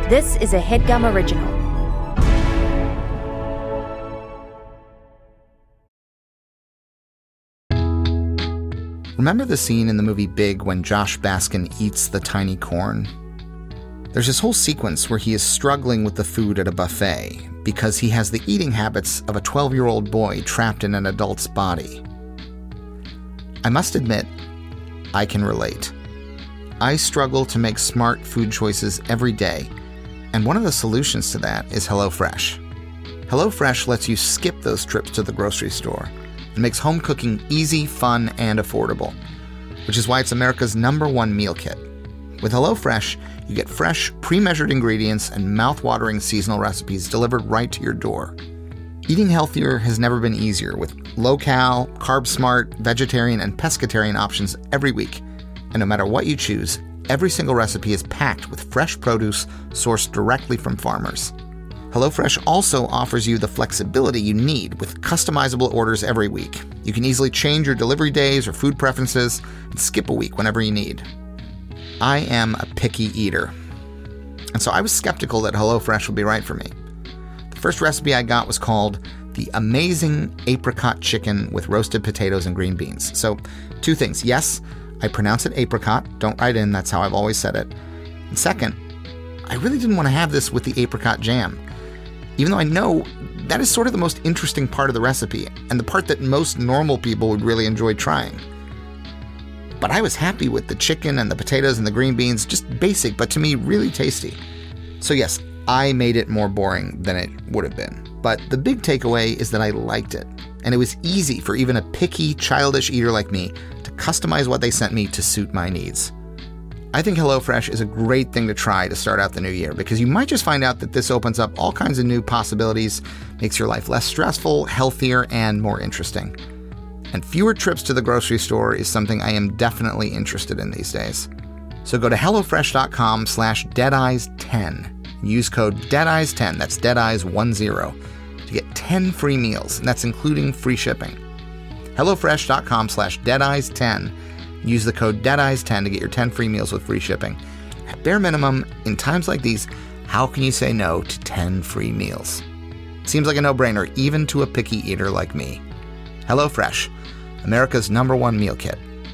This is a HeadGum original. Remember the scene in the movie Big when Josh Baskin eats the tiny corn? There's this whole sequence where he is struggling with the food at a buffet because he has the eating habits of a 12-year-old boy trapped in an adult's body. I must admit, I can relate. I struggle to make smart food choices every day, and one of the solutions to that is HelloFresh. HelloFresh lets you skip those trips to the grocery store and makes home cooking easy, fun, and affordable, which is why it's America's #1 meal kit. With HelloFresh, you get fresh, pre-measured ingredients and mouth-watering seasonal recipes delivered right to your door. Eating healthier has never been easier with low-cal, carb-smart, vegetarian, and pescatarian options every week. And no matter what you choose, every single recipe is packed with fresh produce sourced directly from farmers. HelloFresh also offers you the flexibility you need with customizable orders every week. You can easily change your delivery days or food preferences and skip a week whenever you need. I am a picky eater, and so I was skeptical that HelloFresh would be right for me. The first recipe I got was called the Amazing Apricot Chicken with Roasted Potatoes and Green Beans. So, 2 things. Yes, I pronounce it apricot. Don't write in, that's how I've always said it. And second, I really didn't want to have this with the apricot jam, even though I know that is sort of the most interesting part of the recipe and the part that most normal people would really enjoy trying. But I was happy with the chicken and the potatoes and the green beans, just basic, but to me really tasty. So yes, I made it more boring than it would have been. But the big takeaway is that I liked it, and it was easy for even a picky, childish eater like me to customize what they sent me to suit my needs. I think HelloFresh is a great thing to try to start out the new year because you might just find out that this opens up all kinds of new possibilities, makes your life less stressful, healthier, and more interesting. And fewer trips to the grocery store is something I am definitely interested in these days. So go to HelloFresh.com/deadeyes10. Use code DEADEYES10, that's DEADEYES10, to get 10 free meals, and that's including free shipping. HelloFresh.com/deadeyes10. Use the code DEADEYES10 to get your 10 free meals with free shipping. At bare minimum, in times like these, how can you say no to 10 free meals? Seems like a no-brainer, even to a picky eater like me. HelloFresh, America's #1 meal kit.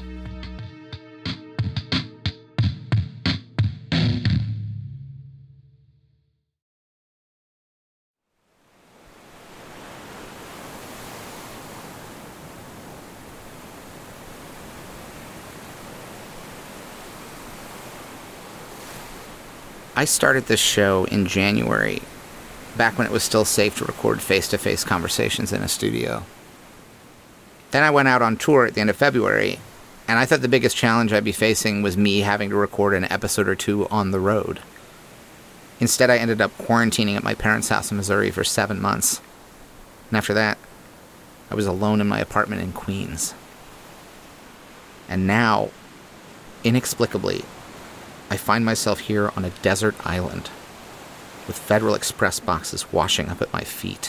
I started this show in January, back when it was still safe to record face-to-face conversations in a studio. Then I went out on tour at the end of February, and I thought the biggest challenge I'd be facing was me having to record an episode or 2 on the road. Instead, I ended up quarantining at my parents' house in Missouri for 7 months. And after that, I was alone in my apartment in Queens. And now, inexplicably, I find myself here on a desert island, with Federal Express boxes washing up at my feet.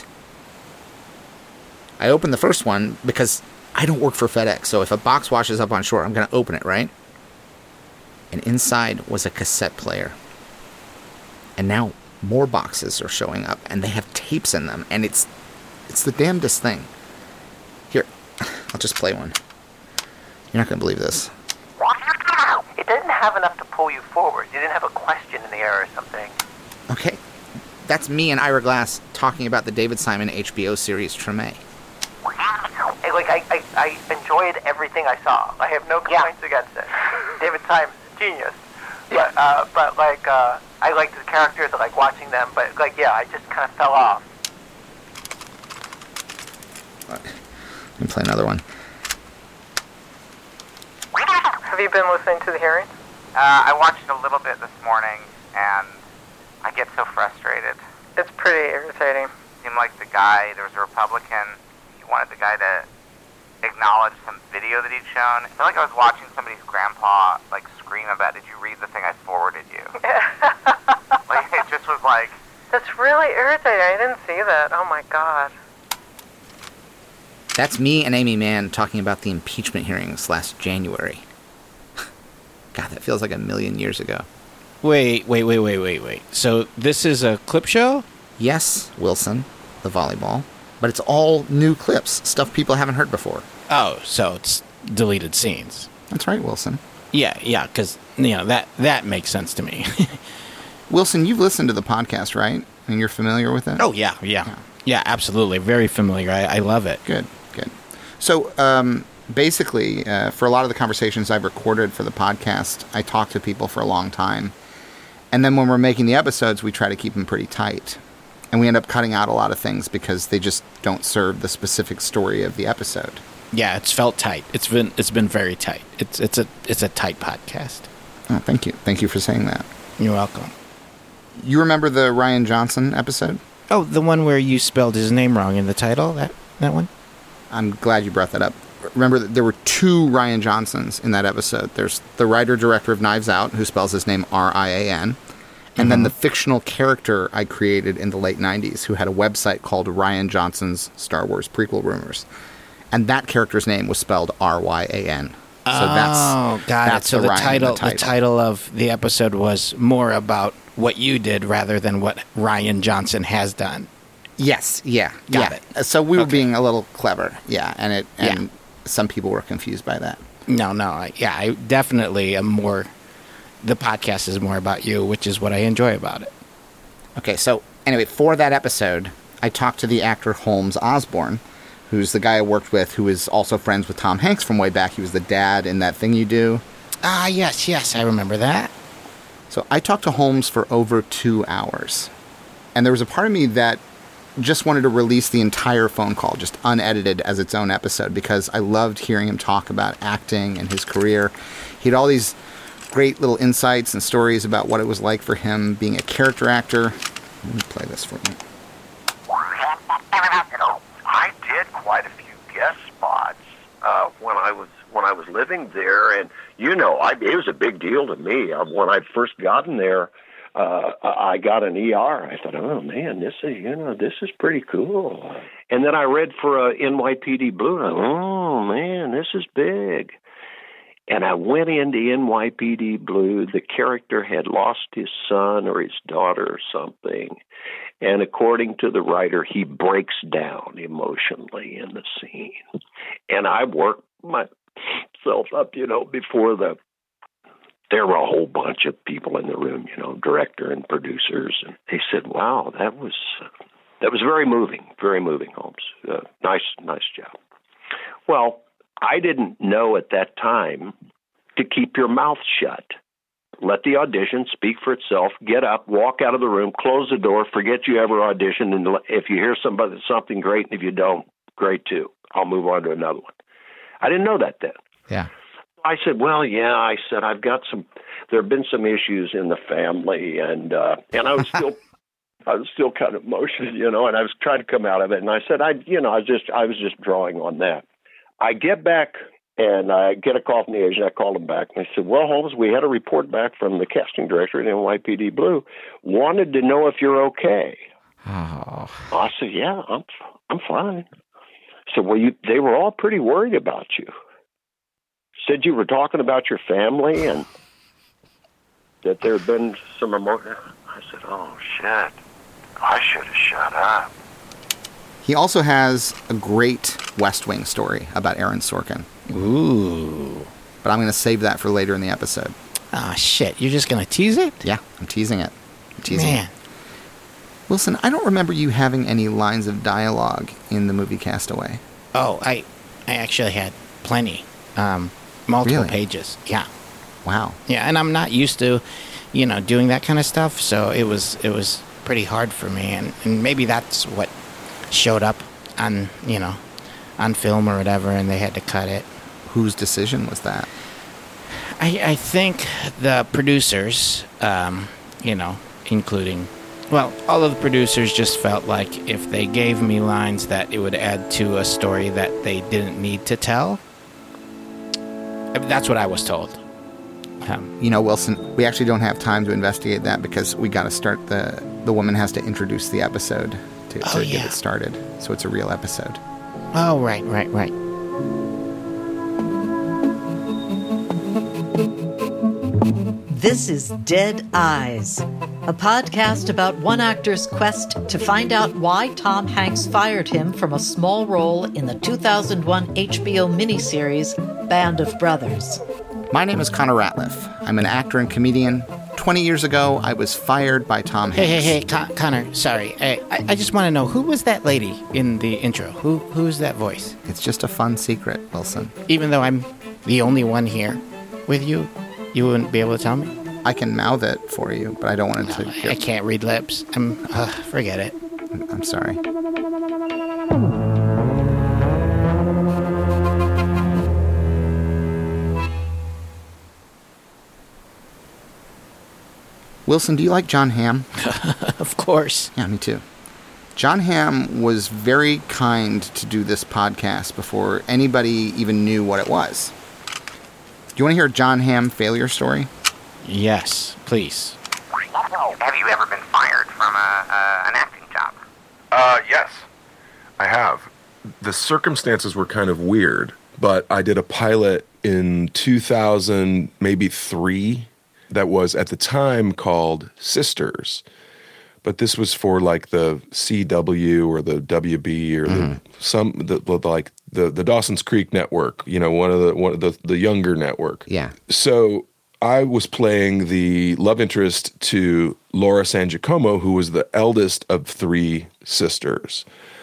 I opened the first one because I don't work for FedEx, so if a box washes up on shore, I'm going to open it, right? And inside was a cassette player. And now more boxes are showing up, and they have tapes in them, and it's the damnedest thing. Here, I'll just play one. You're not going to believe this. It didn't have enough to pull you forward. You didn't have a question in the air or something. Okay, that's me and Ira Glass talking about the David Simon HBO series Treme. I enjoyed everything I saw. I have no complaints against it. David Simon's a genius. Yeah. But I liked the characters. I like watching them. But I just kind of fell off. Let me play another one. Have you been listening to the hearings? I watched a little bit this morning, and I get so frustrated. It's pretty irritating. It seemed like there was a Republican, he wanted the guy to acknowledge some video that he'd shown. I felt like I was watching somebody's grandpa, scream about, did you read the thing I forwarded you? It just was like... That's really irritating. I didn't see that. Oh, my God. That's me and Amy Mann talking about the impeachment hearings last January. God, that feels like a million years ago. Wait. So this is a clip show? Yes, Wilson, the volleyball. But it's all new clips, stuff people haven't heard before. Oh, so it's deleted scenes. That's right, Wilson. Yeah, because, that makes sense to me. Wilson, you've listened to the podcast, right? And you're familiar with it? Oh, yeah. Yeah, absolutely. Very familiar. I love it. Good. So, basically, for a lot of the conversations I've recorded for the podcast, I talk to people for a long time. And then when we're making the episodes, we try to keep them pretty tight. And we end up cutting out a lot of things because they just don't serve the specific story of the episode. Yeah, it's felt tight. It's been very tight. It's a tight podcast. Oh, thank you. Thank you for saying that. You're welcome. You remember the Rian Johnson episode? Oh, the one where you spelled his name wrong in the title? That one? I'm glad you brought that up. Remember that there were two Rian Johnsons in that episode. There's the writer-director of Knives Out, who spells his name R-I-A-N. And then the fictional character I created in the late 90s who had a website called Rian Johnson's Star Wars Prequel Rumors. And that character's name was spelled R-Y-A-N. So got it. So the title of the episode was more about what you did rather than what Rian Johnson has done. Yes, yeah. Got it. So we were being a little clever, and some people were confused by that. No, I definitely am more... The podcast is more about you, which is what I enjoy about it. Okay, so anyway, for that episode, I talked to the actor Holmes Osborne, who's the guy I worked with, who is also friends with Tom Hanks from way back. He was the dad in That Thing You Do. Yes, I remember that. So I talked to Holmes for over 2 hours. And there was a part of me that just wanted to release the entire phone call, just unedited as its own episode, because I loved hearing him talk about acting and his career. He had all these great little insights and stories about what it was like for him being a character actor. Let me play this for you. I did quite a few guest spots when I was living there, and it was a big deal to me. When I first got in there, I got an ER. I thought, oh man, this is pretty cool. And then I read for NYPD Blue, and I thought, oh man, this is big. And I went into NYPD Blue. The character had lost his son or his daughter or something. And according to the writer, he breaks down emotionally in the scene. And I worked myself up, before there were a whole bunch of people in the room, director and producers. And they said, wow, that was very moving, Holmes. Nice job. Well, I didn't know at that time to keep your mouth shut. Let the audition speak for itself. Get up, walk out of the room, close the door, forget you ever auditioned, and if you hear something great, and if you don't, great too. I'll move on to another one. I didn't know that then. Yeah. I said, I've got there have been some issues in the family, and I was still kind of emotional, and I was trying to come out of it, and I said, I was just drawing on that. I get back, and I get a call from the agent. I called him back, and I said, well, Holmes, we had a report back from the casting director at NYPD Blue. Wanted to know if you're okay. Oh. I said, yeah, I'm fine. I said, well, they were all pretty worried about you. Said you were talking about your family and that there had been some emotion. I said, oh, shit. I should have shut up. He also has a great West Wing story about Aaron Sorkin. Ooh. But I'm going to save that for later in the episode. Ah, shit. You're just going to tease it? Yeah, I'm teasing it. Man. Wilson, I don't remember you having any lines of dialogue in the movie Castaway. Oh, I actually had plenty. Multiple pages. Yeah. Wow. Yeah, and I'm not used to, doing that kind of stuff, so it was pretty hard for me, and maybe that's what showed up on film or whatever, and they had to cut it. Whose decision was that? I think the producers, including, all of the producers just felt like if they gave me lines that it would add to a story that they didn't need to tell. That's what I was told. Wilson, we actually don't have time to investigate that because we got to start the woman has to introduce the episode to get it started. So it's a real episode. Oh, right. This is Dead Eyes, a podcast about one actor's quest to find out why Tom Hanks fired him from a small role in the 2001 HBO miniseries Band of Brothers. My name is Connor Ratliff. I'm an actor and comedian. 20 years ago, I was fired by Tom Hanks. Hey, Connor, sorry. I just want to know, who was that lady in the intro? Who's that voice? It's just a fun secret, Wilson. Even though I'm the only one here with you, you wouldn't be able to tell me? I can mouth it for you, but I don't want it to... I can't read lips. Forget it. I'm sorry. Wilson, do you like Jon Hamm? Of course. Yeah, me too. Jon Hamm was very kind to do this podcast before anybody even knew what it was. Do you want to hear a Jon Hamm failure story? Yes, please. Have you ever been fired from an acting job? Yes, I have. The circumstances were kind of weird, but I did a pilot in 2000, maybe 3, that was at the time called Sisters. But this was for like the CW or the WB or the Dawson's Creek network, you know, one of the younger network. Yeah. So I was playing the love interest to Laura San Giacomo, who was the eldest of 3 sisters.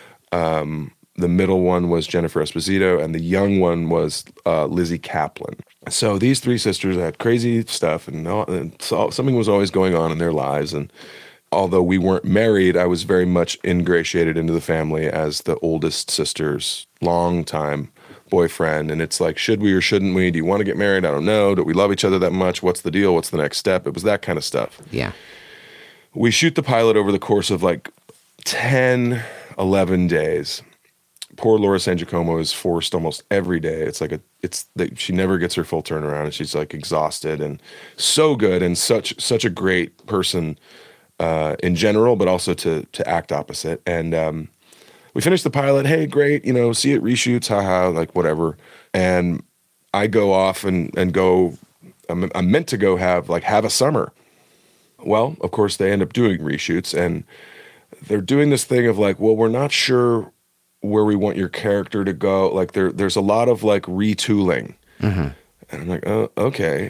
The middle one was Jennifer Esposito, and the young one was Lizzie Kaplan. So these 3 sisters had crazy stuff, and so something was always going on in their lives. And although we weren't married, I was very much ingratiated into the family as the oldest sister's longtime boyfriend. And it's like, should we or shouldn't we? Do you want to get married? I don't know. Do we love each other that much? What's the deal? What's the next step? It was that kind of stuff. Yeah. We shoot the pilot over the course of like 10, 11 days. Poor Laura San Giacomo is forced almost every day. She never gets her full turnaround, and she's like exhausted and so good and such a great person in general, but also to act opposite. And we finished the pilot. Hey, great, see it reshoots, haha, like whatever. And I go off and go. I'm meant to go have a summer. Well, of course, they end up doing reshoots, and they're doing this thing of like, well, we're not sure where we want your character to go. Like there's a lot of like retooling. Mm-hmm. And I'm like, oh, okay.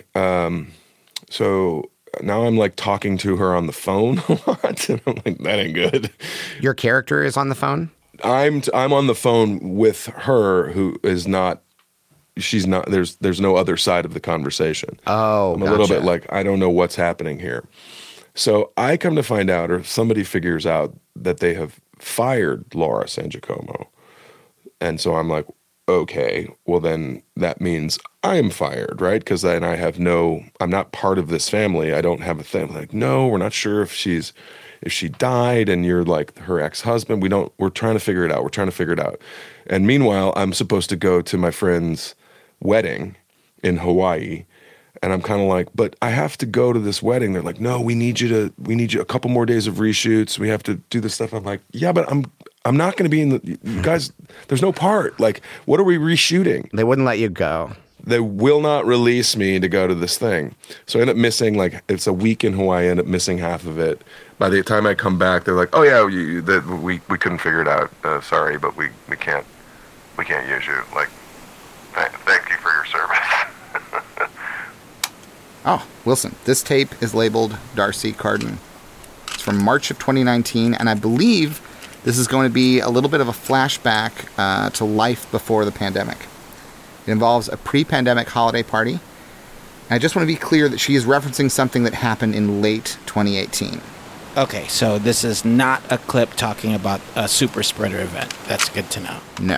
So now I'm like talking to her on the phone a lot, and I'm like, that ain't good. Your character is on the phone? I'm on the phone with her, who is not. She's not. There's no other side of the conversation. Oh, I'm a little bit like, I don't know what's happening here. So I come to find out, or somebody figures out, that they have fired Laura San Giacomo. And so I'm like, okay, well then that means I'm fired, right? Because then I'm not part of this family. I don't have a thing. I'm like, no, we're not sure if she died and you're like her ex-husband. We're trying to figure it out. And meanwhile, I'm supposed to go to my friend's wedding in Hawaii. And I'm kind of like, but I have to go to this wedding. They're like, no, we need you a couple more days of reshoots. We have to do this stuff. I'm like, yeah, but I'm not going to be in you guys. There's no part. Like, what are we reshooting? They wouldn't let you go. They will not release me to go to this thing. So I end up missing, it's a week in Hawaii. I end up missing half of it. By the time I come back, they're like, oh yeah, we couldn't figure it out. Sorry, but we can't use you. Like, thank you for your service. Oh, Wilson, this tape is labeled D'Arcy Carden. It's from March of 2019, and I believe this is going to be a little bit of a flashback to life before the pandemic. It involves a pre-pandemic holiday party, and I just want to be clear that she is referencing something that happened in late 2018. Okay, so this is not a clip talking about a super spreader event. That's good to know. No.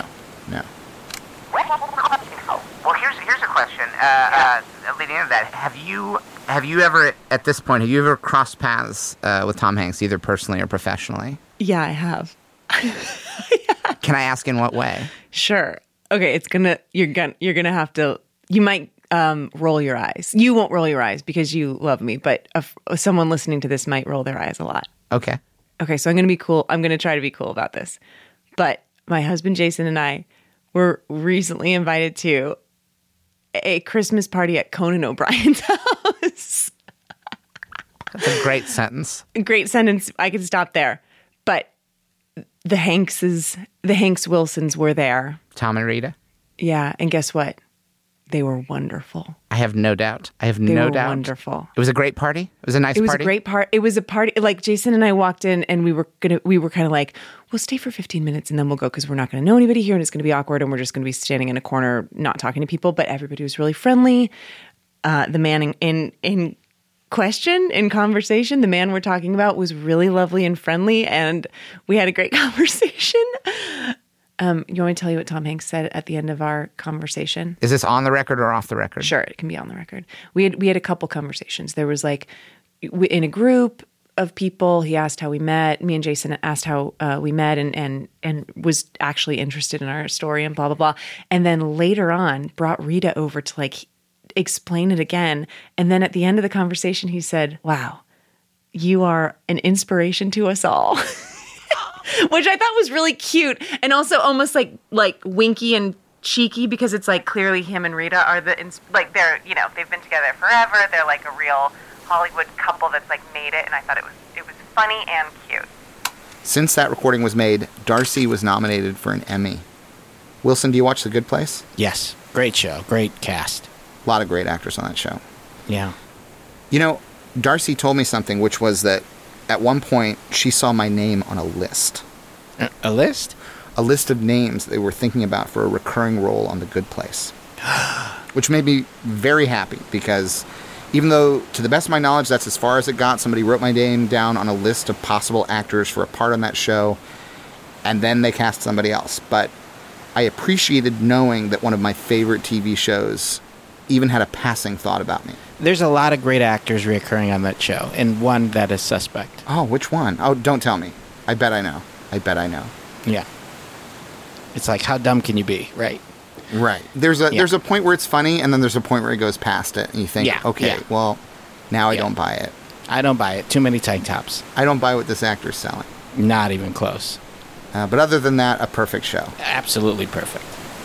Well, here's a question. Leading into that, have you ever, at this point, crossed paths with Tom Hanks, either personally or professionally? Yeah, I have. Can I ask in what way? Sure. Okay, you're gonna have to. You might roll your eyes. You won't roll your eyes because you love me, but someone listening to this might roll their eyes a lot. Okay. Okay, so I'm gonna be cool. I'm gonna try to be cool about this. But my husband Jason and I were recently invited to a Christmas party at Conan O'Brien's house. That's a great sentence. Great sentence. I could stop there. But the Hanks Wilsons were there. Tom and Rita? Yeah, and guess what? They were wonderful. I have no doubt. They were wonderful. It was a great party? It was a nice party? It was a great party. It was a party. Like, Jason and I walked in and we were kind of like, we'll stay for 15 minutes and then we'll go because we're not going to know anybody here and it's going to be awkward and we're just going to be standing in a corner not talking to people. But everybody was really friendly. The man in question, in conversation, the man we're talking about was really lovely and friendly and we had a great conversation. You want me to tell you what Tom Hanks said at the end of our conversation? Is this on the record or off the record? Sure, it can be on the record. We had a couple conversations. There was like, in a group of people, he asked how we met. Me and Jason asked how we met and was actually interested in our story and blah, blah, blah. And then later on, brought Rita over to like explain it again. And then at the end of the conversation, he said, wow, you are an inspiration to us all. Which I thought was really cute and also almost like winky and cheeky because it's like clearly him and Rita are they're, they've been together forever. They're like a real Hollywood couple that's like made it. And I thought it was funny and cute. Since that recording was made, Darcy was nominated for an Emmy. Wilson, do you watch The Good Place? Yes. Great show. Great cast. A lot of great actors on that show. Yeah. You know, Darcy told me something, which was that at one point she saw my name on a list. A list? A list of names they were thinking about for a recurring role on The Good Place. Which made me very happy because even though, to the best of my knowledge, that's as far as it got, somebody wrote my name down on a list of possible actors for a part on that show, and then they cast somebody else. But I appreciated knowing that one of my favorite TV shows even had a passing thought about me. There's a lot of great actors reoccurring on that show, and one that is suspect. Oh, which one? Oh, don't tell me. I bet I know. Yeah. It's like, how dumb can you be, right? Right. There's a point where it's funny, and then there's a point where it goes past it, and you think, well, now I don't buy it. I don't buy it. Too many tank tops. I don't buy what this actor's selling. Not even close. But other than that, a perfect show. Absolutely perfect.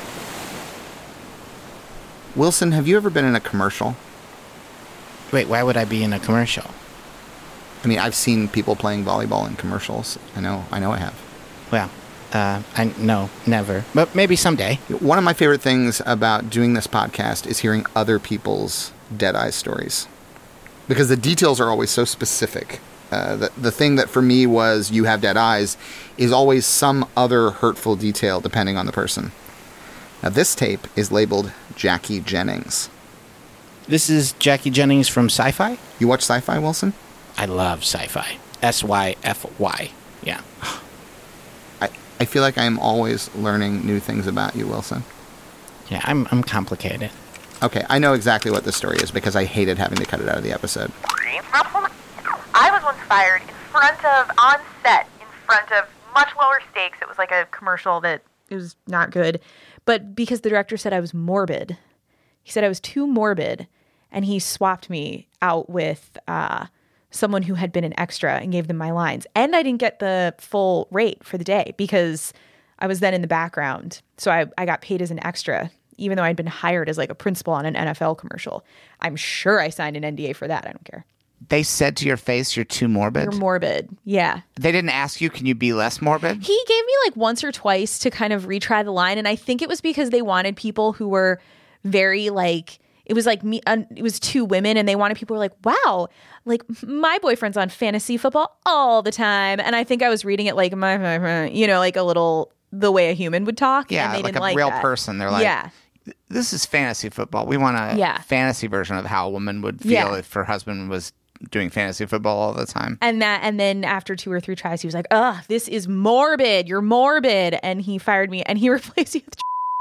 Wilson, have you ever been in a commercial? Wait, why would I be in a commercial? I mean, I've seen people playing volleyball in commercials. I know I have. Well, no, never. But maybe someday. One of my favorite things about doing this podcast is hearing other people's Dead Eyes stories. Because the details are always so specific. The thing that for me was you have dead eyes is always some other hurtful detail depending on the person. Now this tape is labeled Jackie Jennings. This is Jackie Jennings from Sci-Fi? You watch Sci-Fi, Wilson? I love Sci-Fi. SYFY. Yeah. I feel like I am always learning new things about you, Wilson. Yeah, I'm complicated. Okay, I know exactly what this story is because I hated having to cut it out of the episode. I was once fired on set, in front of much lower stakes. It was like a commercial that it was not good. But because the director said I was morbid, he said I was too morbid, and he swapped me out with someone who had been an extra and gave them my lines. And I didn't get the full rate for the day because I was then in the background. So I got paid as an extra, even though I'd been hired as like a principal on an NFL commercial. I'm sure I signed an NDA for that. I don't care. They said to your face, you're too morbid? You're morbid, yeah. They didn't ask you, can you be less morbid? He gave me like once or twice to kind of retry the line. And I think it was because they wanted people who were very like, it was like me, it was two women, and they wanted people who were like, wow, like my boyfriend's on fantasy football all the time. And I think I was reading it like, like a little, the way a human would talk. Yeah, and they like didn't a real that. person. They're like, yeah. This is fantasy football. We want a fantasy version of how a woman would feel if her husband was doing fantasy football all the time. And then after 2 or 3 tries, he was like, ugh, this is morbid. You're morbid. And he fired me, and he replaced me with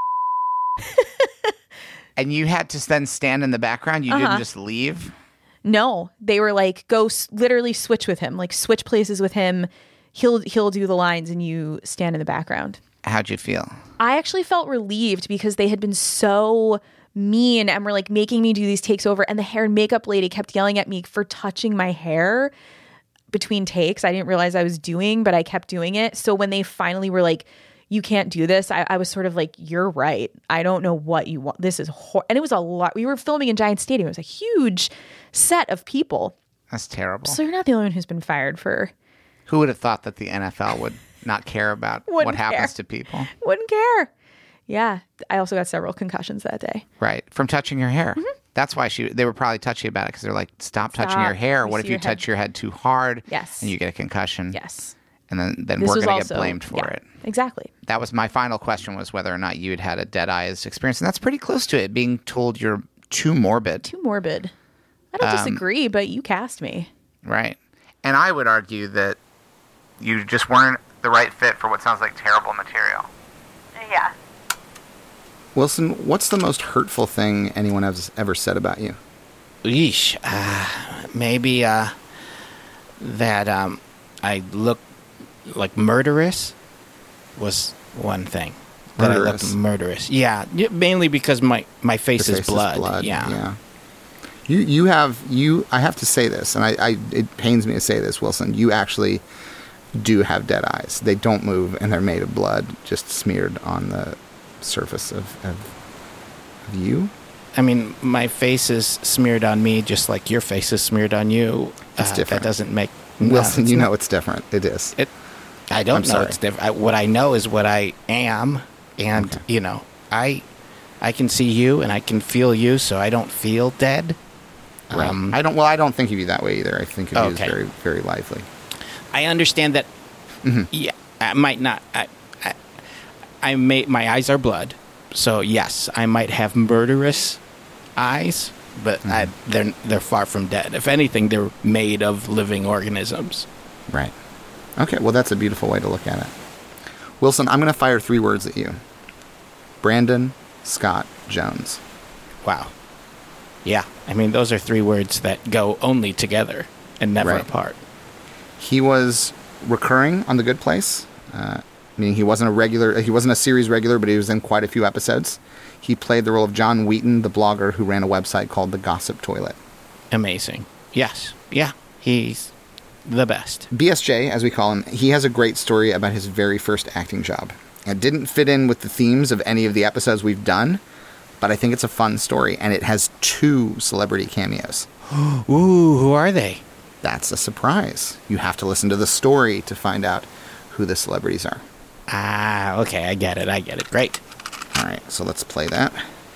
And you had to then stand in the background? You didn't just leave? No. They were like, go literally switch with him. Like, switch places with him. He'll do the lines, and you stand in the background. How'd you feel? I actually felt relieved because they had been so mean and were like making me do these takes over. And the hair and makeup lady kept yelling at me for touching my hair between takes. I didn't realize I was doing, but I kept doing it. So when they finally were like, you can't do this, I was sort of like, you're right. I don't know what you want. This is and it was a lot. We were filming in Giant Stadium. It was a huge set of people. That's terrible. So you're not the only one who's been fired for. Who would have thought that the NFL would not care about what happens to people? Wouldn't care. Yeah. I also got several concussions that day. Right. From touching your hair. Mm-hmm. That's why they were probably touchy about it because they're like, stop touching your hair. What if you touch your head too hard? Yes. And you get a concussion? Yes. And then we're going to get blamed for it. Exactly. That was my final question, was whether or not you had a dead eyes experience. And that's pretty close to it, being told you're too morbid. Too morbid. I don't disagree, but you cast me. Right. And I would argue that you just weren't the right fit for what sounds like terrible material. Yeah. Wilson, what's the most hurtful thing anyone has ever said about you? Yeesh. Maybe that I look like murderous was one thing. That I looked murderous. Yeah, mainly because my face is blood. Yeah. I have to say this, and it pains me to say this, Wilson. You actually do have dead eyes. They don't move, and they're made of blood, just smeared on the surface of you. I mean, my face is smeared on me just like your face is smeared on you. It's different. That doesn't make... Wilson, you know it's different. It is. I don't know it's different. What I know is what I am, and, I can see you, and I can feel you, so I don't feel dead. Right. I don't think of you that way either. I think of you as very, very lively. I understand that. Mm-hmm. Yeah, I might not. My eyes are blood, so yes, I might have murderous eyes, but they're far from dead. If anything, they're made of living organisms. Right. Okay. Well, that's a beautiful way to look at it. Wilson, I'm going to fire 3 words at you: Brandon Scott Jones. Wow. Yeah, I mean, those are 3 words that go only together and never apart. He was recurring on The Good Place, meaning he wasn't a series regular, but he was in quite a few episodes. He played the role of John Wheaton, the blogger who ran a website called The Gossip Toilet. Amazing. Yes. Yeah, he's the best. BSJ, as we call him, he has a great story about his very first acting job. It didn't fit in with the themes of any of the episodes we've done, but I think it's a fun story, and it has 2 celebrity cameos. Ooh, who are they? That's a surprise. You have to listen to the story to find out who the celebrities are. Ah, okay, I get it. Great. All right, so let's play that.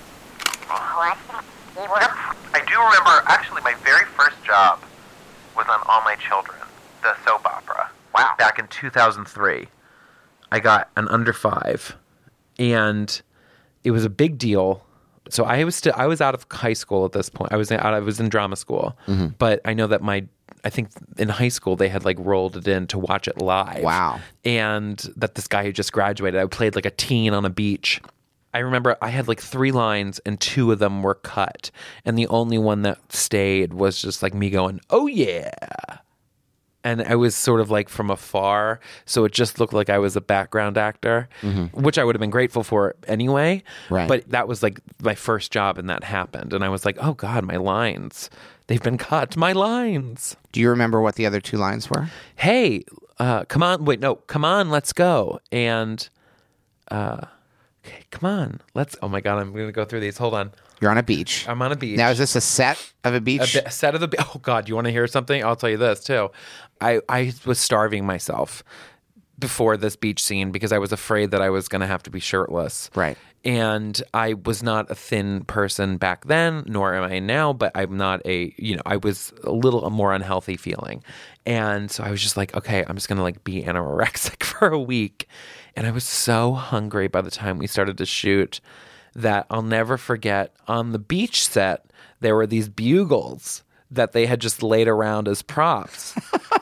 I do remember, actually, my very first job was on All My Children, the soap opera. Wow. Back in 2003, I got an under 5, and it was a big deal. So I was out of high school at this point. I was in drama school, but I know that I think in high school they had like rolled it in to watch it live. Wow. And that this guy who just graduated, I played like a teen on a beach. I remember I had like 3 lines and 2 of them were cut. And the only one that stayed was just like me going, "Oh yeah." And I was sort of like from afar, so it just looked like I was a background actor, which I would have been grateful for anyway. Right. But that was like my first job, and that happened. And I was like, oh God, my lines. They've been cut. My lines. Do you remember what the other 2 lines were? Hey, come on. Wait, no. Come on, let's go. And, okay, come on. Oh my God, I'm going to go through these. Hold on. You're on a beach. I'm on a beach. Now, is this a set of a beach? A set of the beach. Oh God, you want to hear something? I'll tell you this too. I was starving myself before this beach scene because I was afraid that I was going to have to be shirtless. Right. And I was not a thin person back then, nor am I now, but I'm not I was a little more unhealthy feeling. And so I was just like, okay, I'm just going to like be anorexic for a week. And I was so hungry by the time we started to shoot that I'll never forget, on the beach set, there were these bugles that they had just laid around as props.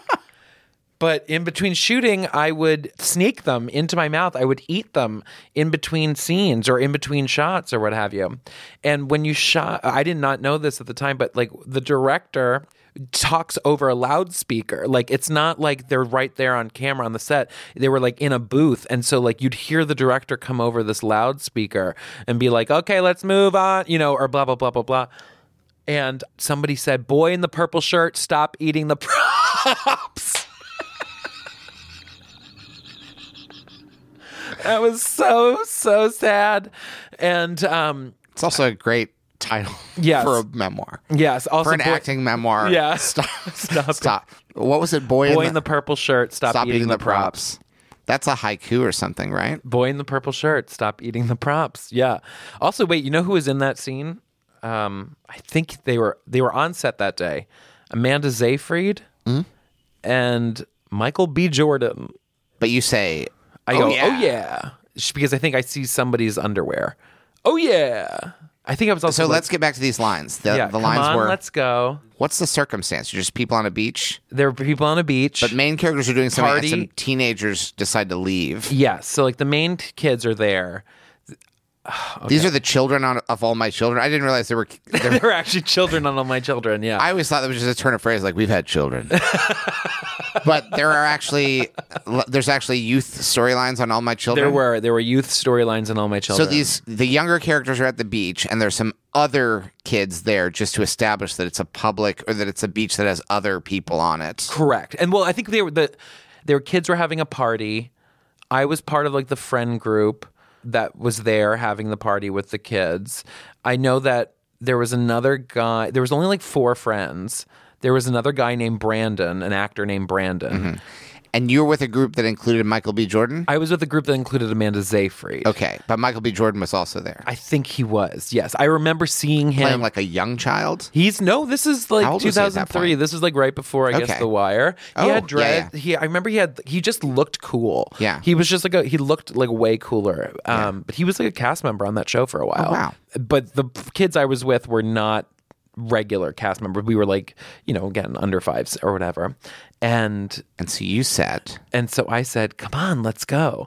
But in between shooting, I would sneak them into my mouth. I would eat them in between scenes or in between shots or what have you. And when you shot, I did not know this at the time, but like the director talks over a loudspeaker. Like it's not like they're right there on camera on the set. They were like in a booth. And so like you'd hear the director come over this loudspeaker and be like, okay, let's move on, or blah, blah, blah, blah, blah. And somebody said, "Boy in the purple shirt, stop eating the props." That was so sad. And it's also a great title Yes. for a memoir. Yes. Also For an acting memoir. Yeah. Stop. What was it? Boy in the purple shirt. Stop eating the props. That's a haiku or something, right? Boy in the purple shirt. Stop eating the props. Yeah. Also, wait. You know who was in that scene? I think they were on set that day. Amanda Seyfried and Michael B. Jordan. But you say, I go, oh yeah, because I think I see somebody's underwear. Oh yeah. I think I was also. So let's get back to these lines. The lines come on, were. Let's go. What's the circumstance? You're just people on a beach. There were people on a beach, But main characters are doing something, Party. and some teenagers decide to leave. yes. So like the main kids are there. These are the children of All My Children. I didn't realize there were. There were actually children on All My Children. Yeah. I always thought that was just a turn of phrase, like we've had children. But there's actually youth storylines on All My Children. There were youth storylines in All My Children. So the younger characters are at the beach, and there's some other kids there just to establish that it's a public or that it's a beach that has other people on it. Correct. And well, I think their kids were having a party. I was part of like the friend group that was there having the party with the kids. I know that there was another guy. There was only like 4 friends. There was another guy named Brandon, an actor named Brandon. Mm-hmm. And you were with a group that included Michael B. Jordan? I was with a group that included Amanda Seyfried. Okay, but Michael B. Jordan was also there. I think he was, yes. I remember seeing him. Playing like a young child? This is like How old was he at that 2003. point? This is like right before, I guess, Okay. The Wire. He Oh, had dread. yeah. I remember he just looked cool. Yeah. He was just like he looked like way cooler. But he was like a cast member on that show for a while. Oh, wow. But the kids I was with were not regular cast members. We were like, again, under 5s or whatever. And so you said. And so I said, come on, let's go.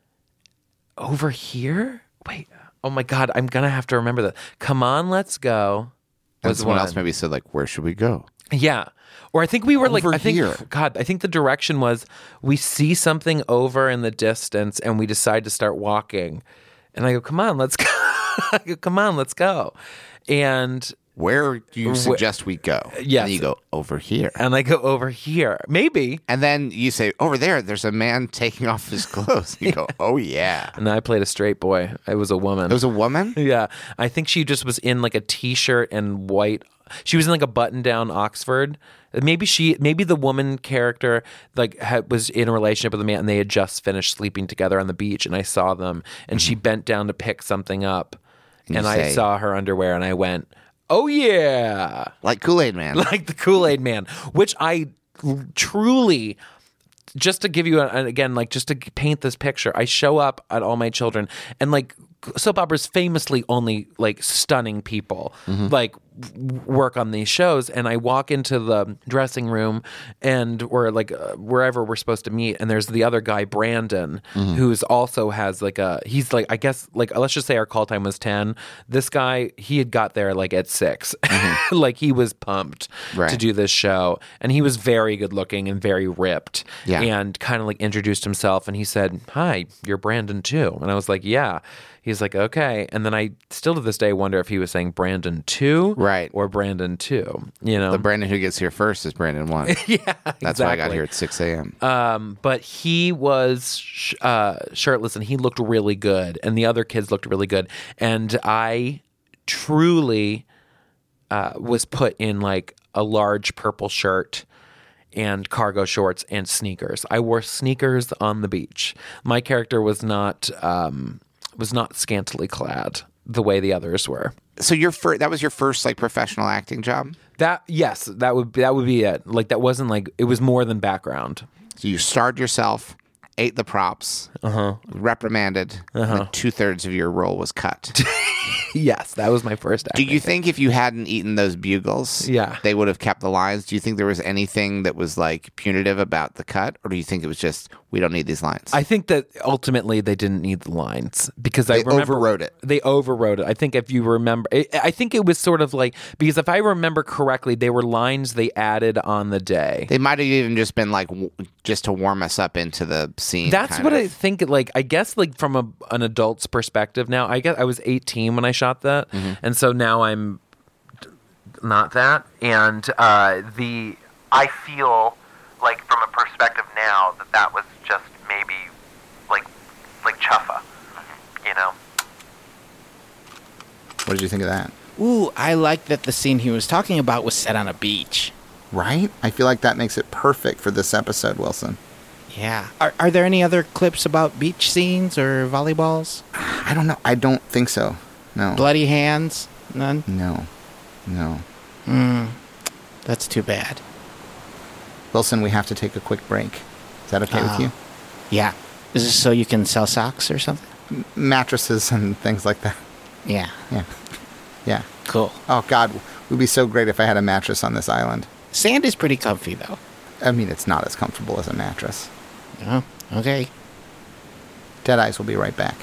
Over here? Wait. Oh my God, I'm going to have to remember that. Come on, let's go. And someone else maybe said, like, where should we go? Yeah. Or I think we were Over I think, here. God, I think the direction was we see something over in the distance and we decide to start walking. And I go, come on, let's go. I go, come on, let's go. And where do you suggest we go? Yes. And you go, over here. And I go, over here. Maybe. And then you say, over there's a man taking off his clothes. You go, oh, yeah. And I played a straight boy. I was a woman. It was a woman? Yeah. I think she just was in like a T-shirt and white. She was in like a button-down Oxford. Maybe the woman character was in a relationship with a man and they had just finished sleeping together on the beach and I saw them and she bent down to pick something up and I saw her underwear and I went, oh yeah. Like Kool-Aid Man. Like the Kool-Aid Man, which I truly, just to give you, just to paint this picture, I show up at All My Children and like soap operas famously only like stunning people like work on these shows, and I walk into the dressing room or like wherever we're supposed to meet, and there's the other guy Brandon who's also has he's like, I guess, like, let's just say our call time was 10. This guy, he had got there like at 6. Like he was pumped to do this show, and he was very good looking and very ripped, and kind of like introduced himself, and he said, hi, you're Brandon too. And I was like, yeah. He's like, okay. And then I still to this day wonder if he was saying Brandon 2 or Brandon 2. The Brandon who gets here first is Brandon 1. Yeah, That's why I got here at 6 a.m. But he was shirtless and he looked really good. And the other kids looked really good. And I truly was put in like a large purple shirt and cargo shorts and sneakers. I wore sneakers on the beach. My character was not scantily clad the way the others were. So that was your first like professional acting job? That would be it. Like that wasn't like, it was more than background. So you starred yourself, ate the props, reprimanded, and 2/3 of your role was cut. Yes, that was my first acting. Do you think if you hadn't eaten those bugles, they would have kept the lines? Do you think there was anything that was like punitive about the cut? Or do you think it was just, we don't need these lines? I think that ultimately they didn't need the lines because they overwrote it. They overwrote it. I think if you remember, I think it was sort of like, because if I remember correctly, they were lines they added on the day. They might have even just been like, just to warm us up into the scene. That's what I think. Like, I guess like from an adult's perspective now, I guess I was 18 when I shot that. And so now I'm not that. And I feel like from a perspective now that was just maybe like chuffa, What did you think of that? Ooh, I like that the scene he was talking about was set on a beach. Right? I feel like that makes it perfect for this episode, Wilson. Yeah. Are there any other clips about beach scenes or volleyballs? I don't know. I don't think so. No. Bloody hands? None? No. That's too bad. Wilson, we have to take a quick break. Is that okay with you? Yeah. Is this so you can sell socks or something? Mattresses and things like that. Yeah. Yeah. Cool. Oh, God. It would be so great if I had a mattress on this island. Sand is pretty comfy, though. I mean, it's not as comfortable as a mattress. Oh, okay. Dead Eyes will be right back.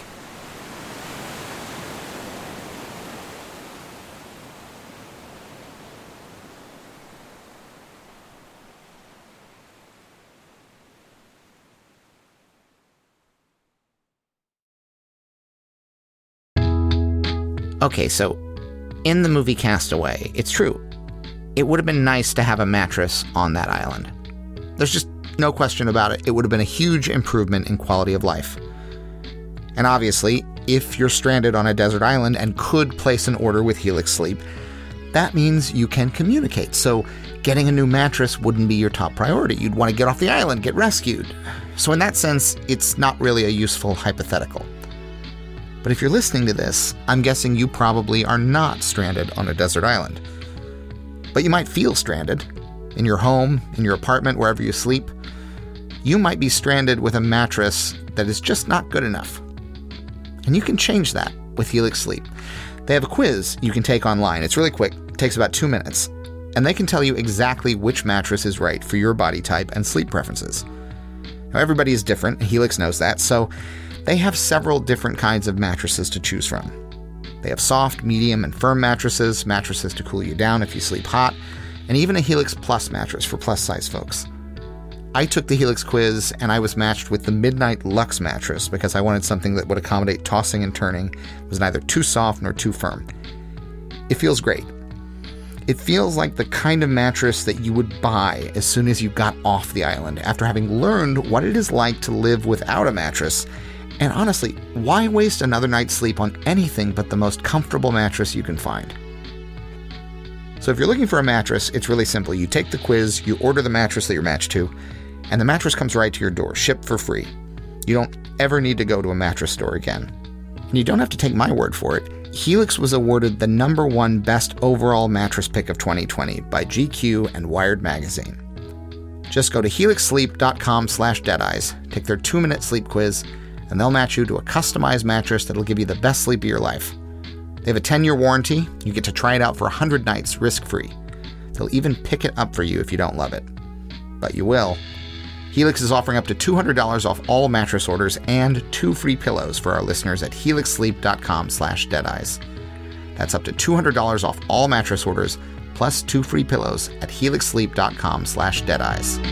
Okay, so in the movie Castaway, it's true. It would have been nice to have a mattress on that island. There's just no question about it. It would have been a huge improvement in quality of life. And obviously, if you're stranded on a desert island and could place an order with Helix Sleep, that means you can communicate. So getting a new mattress wouldn't be your top priority. You'd want to get off the island, get rescued. So in that sense, it's not really a useful hypothetical. But if you're listening to this, I'm guessing you probably are not stranded on a desert island. But you might feel stranded. In your home, in your apartment, wherever you sleep. You might be stranded with a mattress that is just not good enough. And you can change that with Helix Sleep. They have a quiz you can take online. It's really quick. It takes about 2 minutes. And they can tell you exactly which mattress is right for your body type and sleep preferences. Now, everybody is different. Helix knows that. So they have several different kinds of mattresses to choose from. They have soft, medium, and firm mattresses to cool you down if you sleep hot, and even a Helix Plus mattress for plus-size folks. I took the Helix quiz, and I was matched with the Midnight Luxe mattress because I wanted something that would accommodate tossing and turning, was neither too soft nor too firm. It feels great. It feels like the kind of mattress that you would buy as soon as you got off the island, after having learned what it is like to live without a mattress. And honestly, why waste another night's sleep on anything but the most comfortable mattress you can find? So if you're looking for a mattress, it's really simple. You take the quiz, you order the mattress that you're matched to, and the mattress comes right to your door, shipped for free. You don't ever need to go to a mattress store again. And you don't have to take my word for it. Helix was awarded the #1 best overall mattress pick of 2020 by GQ and Wired Magazine. Just go to helixsleep.com/deadeyes, take their 2-minute sleep quiz, and they'll match you to a customized mattress that'll give you the best sleep of your life. They have a 10-year warranty. You get to try it out for 100 nights risk-free. They'll even pick it up for you if you don't love it. But you will. Helix is offering up to $200 off all mattress orders and 2 free pillows for our listeners at helixsleep.com/deadeyes. That's up to $200 off all mattress orders, plus 2 free pillows at helixsleep.com/deadeyes.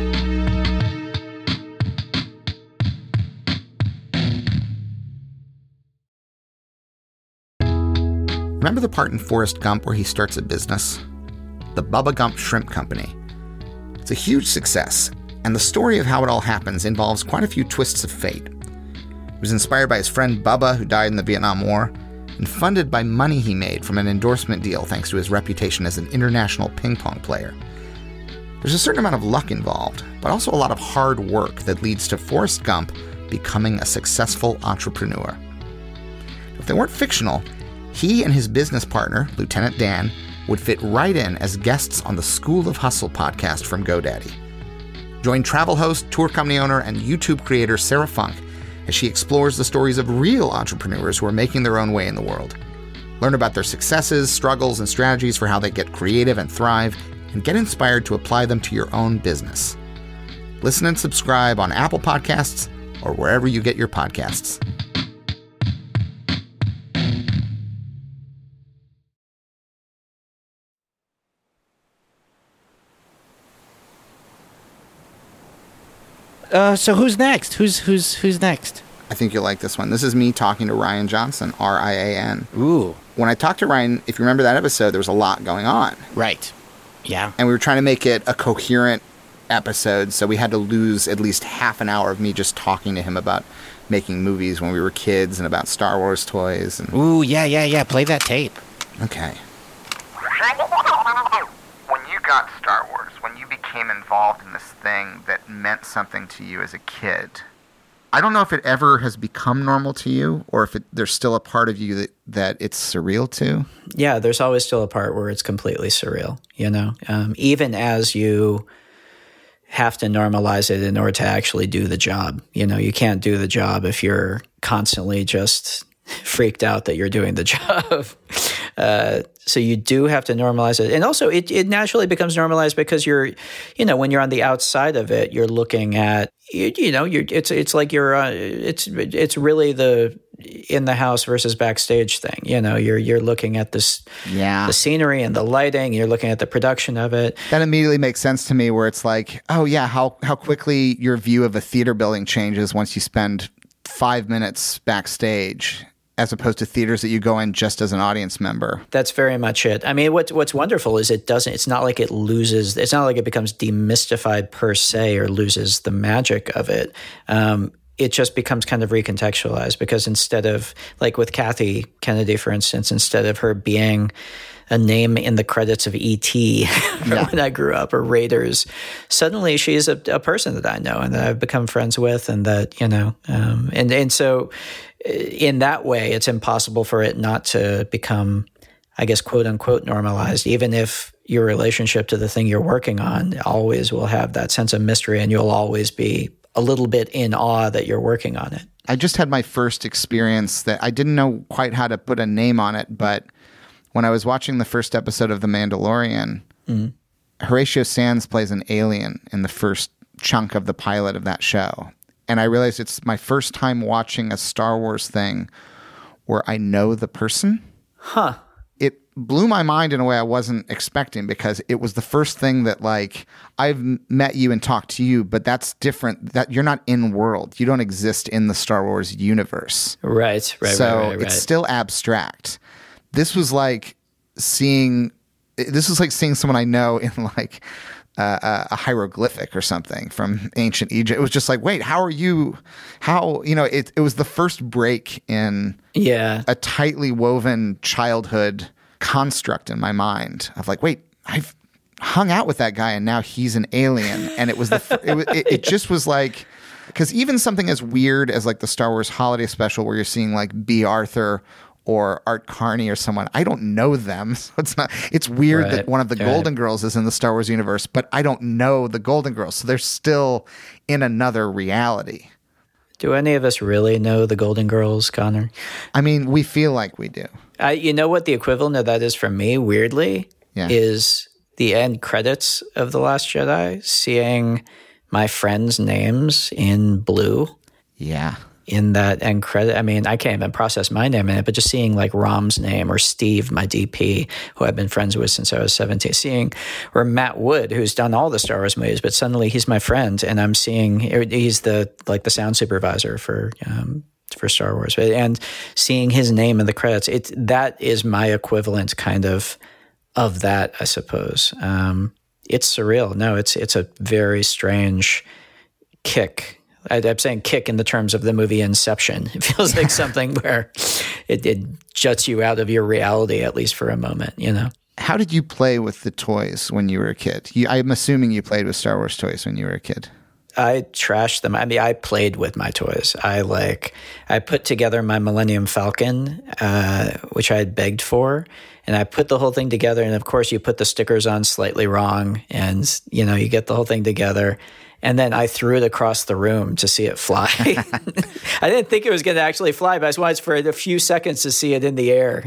Remember the part in Forrest Gump where he starts a business? The Bubba Gump Shrimp Company. It's a huge success, and the story of how it all happens involves quite a few twists of fate. It was inspired by his friend Bubba, who died in the Vietnam War, and funded by money he made from an endorsement deal thanks to his reputation as an international ping pong player. There's a certain amount of luck involved, but also a lot of hard work that leads to Forrest Gump becoming a successful entrepreneur. If they weren't fictional, he and his business partner, Lieutenant Dan, would fit right in as guests on the School of Hustle podcast from GoDaddy. Join travel host, tour company owner, and YouTube creator Sarah Funk as she explores the stories of real entrepreneurs who are making their own way in the world. Learn about their successes, struggles, and strategies for how they get creative and thrive, and get inspired to apply them to your own business. Listen and subscribe on Apple Podcasts or wherever you get your podcasts. So who's next? Who's next? I think you'll like this one. This is me talking to Ryan Johnson, R-I-A-N. Ooh. When I talked to Ryan, if you remember that episode, there was a lot going on. Right. Yeah. And we were trying to make it a coherent episode, so we had to lose at least half an hour of me just talking to him about making movies when we were kids and about Star Wars toys. And ooh, yeah. Play that tape. Okay. When you got Star Wars, when you became involved in this thing that meant something to you as a kid, I don't know if it ever has become normal to you or if there's still a part of you that it's surreal to. Yeah, there's always still a part where it's completely surreal, you know, even as you have to normalize it in order to actually do the job. You know, you can't do the job if you're constantly just freaked out that you're doing the job. So you do have to normalize it. And also it naturally becomes normalized because you're, you know, when you're on the outside of it, you're looking at, you know, it's like you're, it's really the in the house versus backstage thing. You know, you're looking at this, the scenery and the lighting, you're looking at the production of it. That immediately makes sense to me where it's like, oh yeah, how quickly your view of a theater building changes once you spend 5 minutes backstage, as opposed to theaters that you go in just as an audience member. That's very much it. I mean, what's wonderful is it's not like it becomes demystified per se or loses the magic of it. It just becomes kind of recontextualized because instead of, like with Kathy Kennedy, for instance, instead of her being a name in the credits of E.T. when I grew up, or Raiders, suddenly she's a person that I know and that I've become friends with, and that, you know, and so in that way, it's impossible for it not to become, I guess, quote unquote, normalized, even if your relationship to the thing you're working on always will have that sense of mystery and you'll always be a little bit in awe that you're working on it. I just had my first experience that I didn't know quite how to put a name on it, but when I was watching the first episode of The Mandalorian, Horatio Sands plays an alien in the first chunk of the pilot of that show. And I realized it's my first time watching a Star Wars thing where I know the person. Huh. It blew my mind in a way I wasn't expecting because it was the first thing that, like, I've met you and talked to you, but that's different. That you're not in world. You don't exist in the Star Wars universe. Right. So it's still abstract. This was like seeing someone I know in like a hieroglyphic or something from ancient Egypt. It was just like, wait, how, you know, it was the first break in a tightly woven childhood construct in my mind of like, wait, I've hung out with that guy and now he's an alien. And it was it just was like, because even something as weird as like the Star Wars holiday special where you're seeing like B. Arthur or Art Carney or someone, I don't know them. So it's weird that one of the Golden Girls is in the Star Wars universe, but I don't know the Golden Girls. So they're still in another reality. Do any of us really know the Golden Girls, Connor? I mean, we feel like we do. You know what the equivalent of that is for me, weirdly, is the end credits of The Last Jedi, seeing my friends' names in blue. Yeah. In that end credit, I mean, I can't even process my name in it, but just seeing like Rom's name or Steve, my DP, who I've been friends with since I was 17, or Matt Wood, who's done all the Star Wars movies, but suddenly he's my friend, and I'm seeing he's the sound supervisor for Star Wars, and seeing his name in the credits, that is my equivalent kind of that, I suppose. It's surreal. No, it's a very strange kick. I'm saying kick in the terms of the movie Inception. It feels like something where it juts you out of your reality, at least for a moment, you know? How did you play with the toys when you were a kid? I'm assuming you played with Star Wars toys when you were a kid. I trashed them. I mean, I played with my toys. I put together my Millennium Falcon, which I had begged for, and I put the whole thing together. And of course, you put the stickers on slightly wrong, and you know, you get the whole thing together. And then I threw it across the room to see it fly. I didn't think it was going to actually fly, but I just wanted for a few seconds to see it in the air.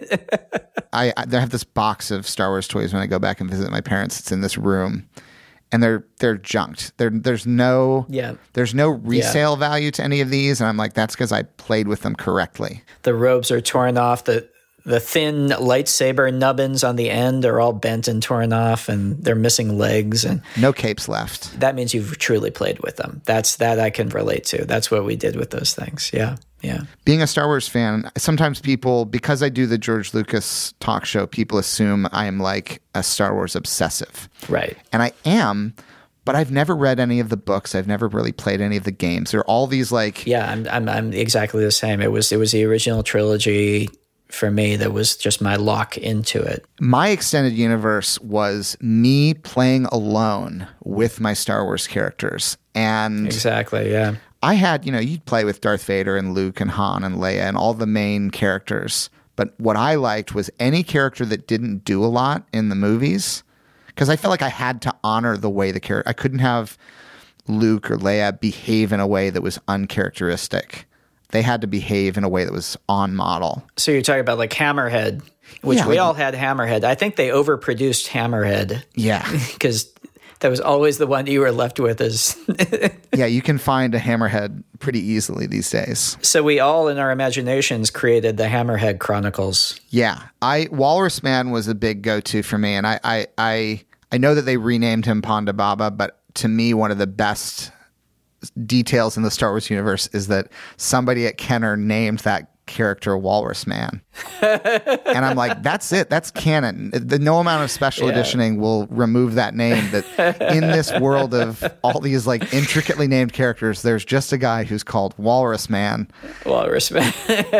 I have this box of Star Wars toys when I go back and visit my parents. It's in this room, and they're junked. There's no resale value to any of these, and I'm like, that's because I played with them correctly. The robes are torn off. The thin lightsaber nubbins on the end are all bent and torn off, and they're missing legs, and no capes left. That means you've truly played with them. That I can relate to. That's what we did with those things. Yeah. Being a Star Wars fan, sometimes people, because I do the George Lucas talk show, people assume I am like a Star Wars obsessive. Right. And I am, but I've never read any of the books. I've never really played any of the games. There are all these like... Yeah, I'm exactly the same. It was the original trilogy for me that was just my lock into it. My extended universe was me playing alone with my Star Wars characters. And exactly, yeah. I had, you'd play with Darth Vader and Luke and Han and Leia and all the main characters. But what I liked was any character that didn't do a lot in the movies, because I felt like I had to honor the way the character. I couldn't have Luke or Leia behave in a way that was uncharacteristic. They had to behave in a way that was on model. So you're talking about like Hammerhead, which we all had Hammerhead. I think they overproduced Hammerhead. Yeah. Because that was always the one you were left with is... Yeah, you can find a Hammerhead pretty easily these days. So we all, in our imaginations, created the Hammerhead Chronicles. Yeah. Walrus Man was a big go-to for me, and I know that they renamed him Ponda Baba, but to me, one of the best details in the Star Wars universe is that somebody at Kenner named that character Walrus Man. And I'm like, that's it. That's canon. No amount of special editioning will remove that name. That in this world of all these like intricately named characters, there's just a guy who's called Walrus Man. Walrus Man.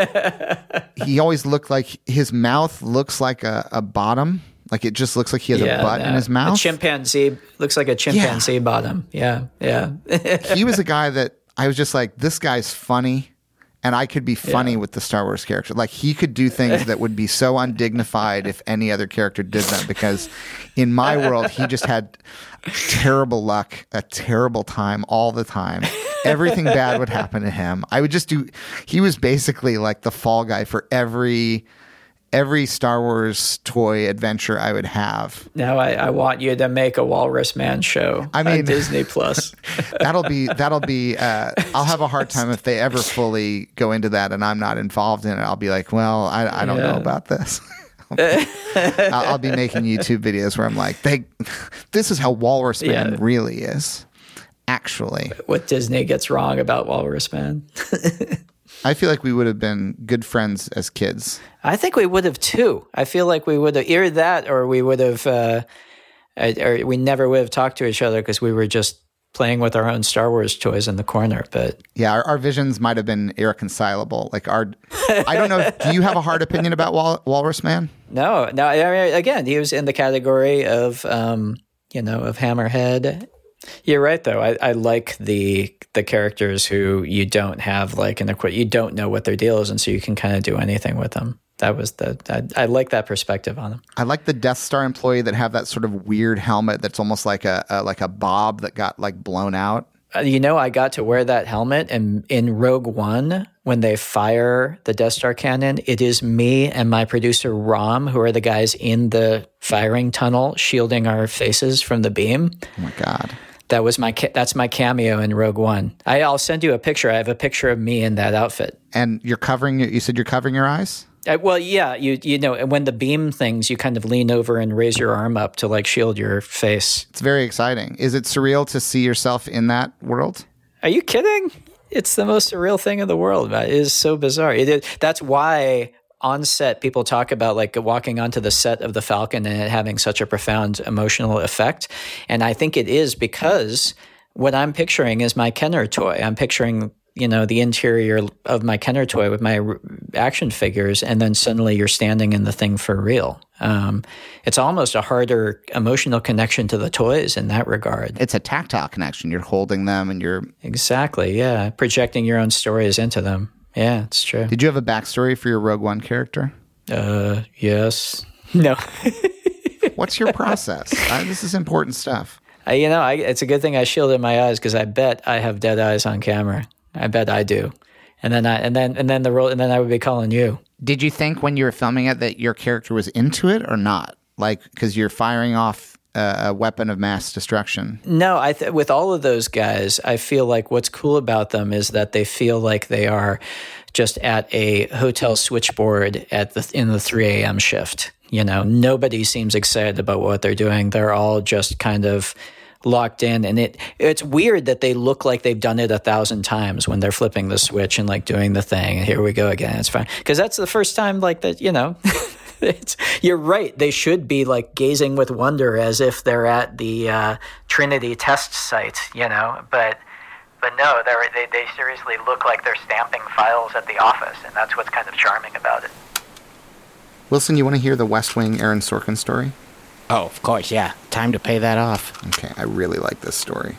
He always looked like his mouth looks like a bottom. Like it just looks like he has a butt in his mouth. A chimpanzee looks like a chimpanzee bottom. Yeah, yeah. He was a guy that I was just like, this guy's funny, and I could be funny with the Star Wars character. Like he could do things that would be so undignified if any other character did them. Because in my world, he just had terrible luck, a terrible time all the time. Everything bad would happen to him. I would just do. He was basically like the fall guy for every Star Wars toy adventure I would have. Now I want you to make a Walrus Man show on Disney Plus. That'll be I'll have a hard time if they ever fully go into that and I'm not involved in it. I'll be like, well, I don't know about this. I'll be making YouTube videos where I'm like, this is how Walrus Man really is, actually. What Disney gets wrong about Walrus Man. I feel like we would have been good friends as kids. I think we would have too. I feel like we would have either that, or we would have, or we never would have talked to each other because we were just playing with our own Star Wars toys in the corner. But yeah, our visions might have been irreconcilable. Like I don't know. Do you have a hard opinion about Walrus Man? No. I mean, again, he was in the category of, of Hammerhead. You're right, though. I like the characters who you don't have you don't know what their deal is, and so you can kind of do anything with them. That was I like that perspective on them. I like the Death Star employee that have that sort of weird helmet that's almost like a bob that got like blown out. I got to wear that helmet, and in Rogue One, when they fire the Death Star cannon, it is me and my producer Rom, who are the guys in the firing tunnel, shielding our faces from the beam. Oh my God. That's my cameo in Rogue One. I'll send you a picture. I have a picture of me in that outfit. And you said you're covering your eyes? Well, yeah. When the beam things, you kind of lean over and raise your arm up to like shield your face. It's very exciting. Is it surreal to see yourself in that world? Are you kidding? It's the most surreal thing in the world. It is so bizarre. That's why on set, people talk about like walking onto the set of the Falcon and it having such a profound emotional effect. And I think it is because what I'm picturing is my Kenner toy. I'm picturing, the interior of my Kenner toy with my action figures. And then suddenly you're standing in the thing for real. It's almost a harder emotional connection to the toys in that regard. It's a tactile connection. You're holding them and you're... Exactly, yeah. Projecting your own stories into them. Yeah, it's true. Did you have a backstory for your Rogue One character? Yes. No. What's your process? This is important stuff. It's a good thing I shielded my eyes because I bet I have dead eyes on camera. I bet I do. And then I would be calling you. Did you think when you were filming it that your character was into it or not? Like, because you're firing off a weapon of mass destruction. No, with all of those guys, I feel like what's cool about them is that they feel like they are just at a hotel switchboard in the 3 a.m. shift. Nobody seems excited about what they're doing. They're all just kind of locked in, and it's weird that they look like they've done it 1,000 times when they're flipping the switch and like doing the thing. And here we go again. It's fine because that's the first time like that. You're right. They should be like gazing with wonder as if they're at the Trinity test site, But no, they seriously look like they're stamping files at the office, and that's what's kind of charming about it. Wilson, you want to hear the West Wing Aaron Sorkin story? Oh, of course, yeah. Time to pay that off. Okay, I really like this story.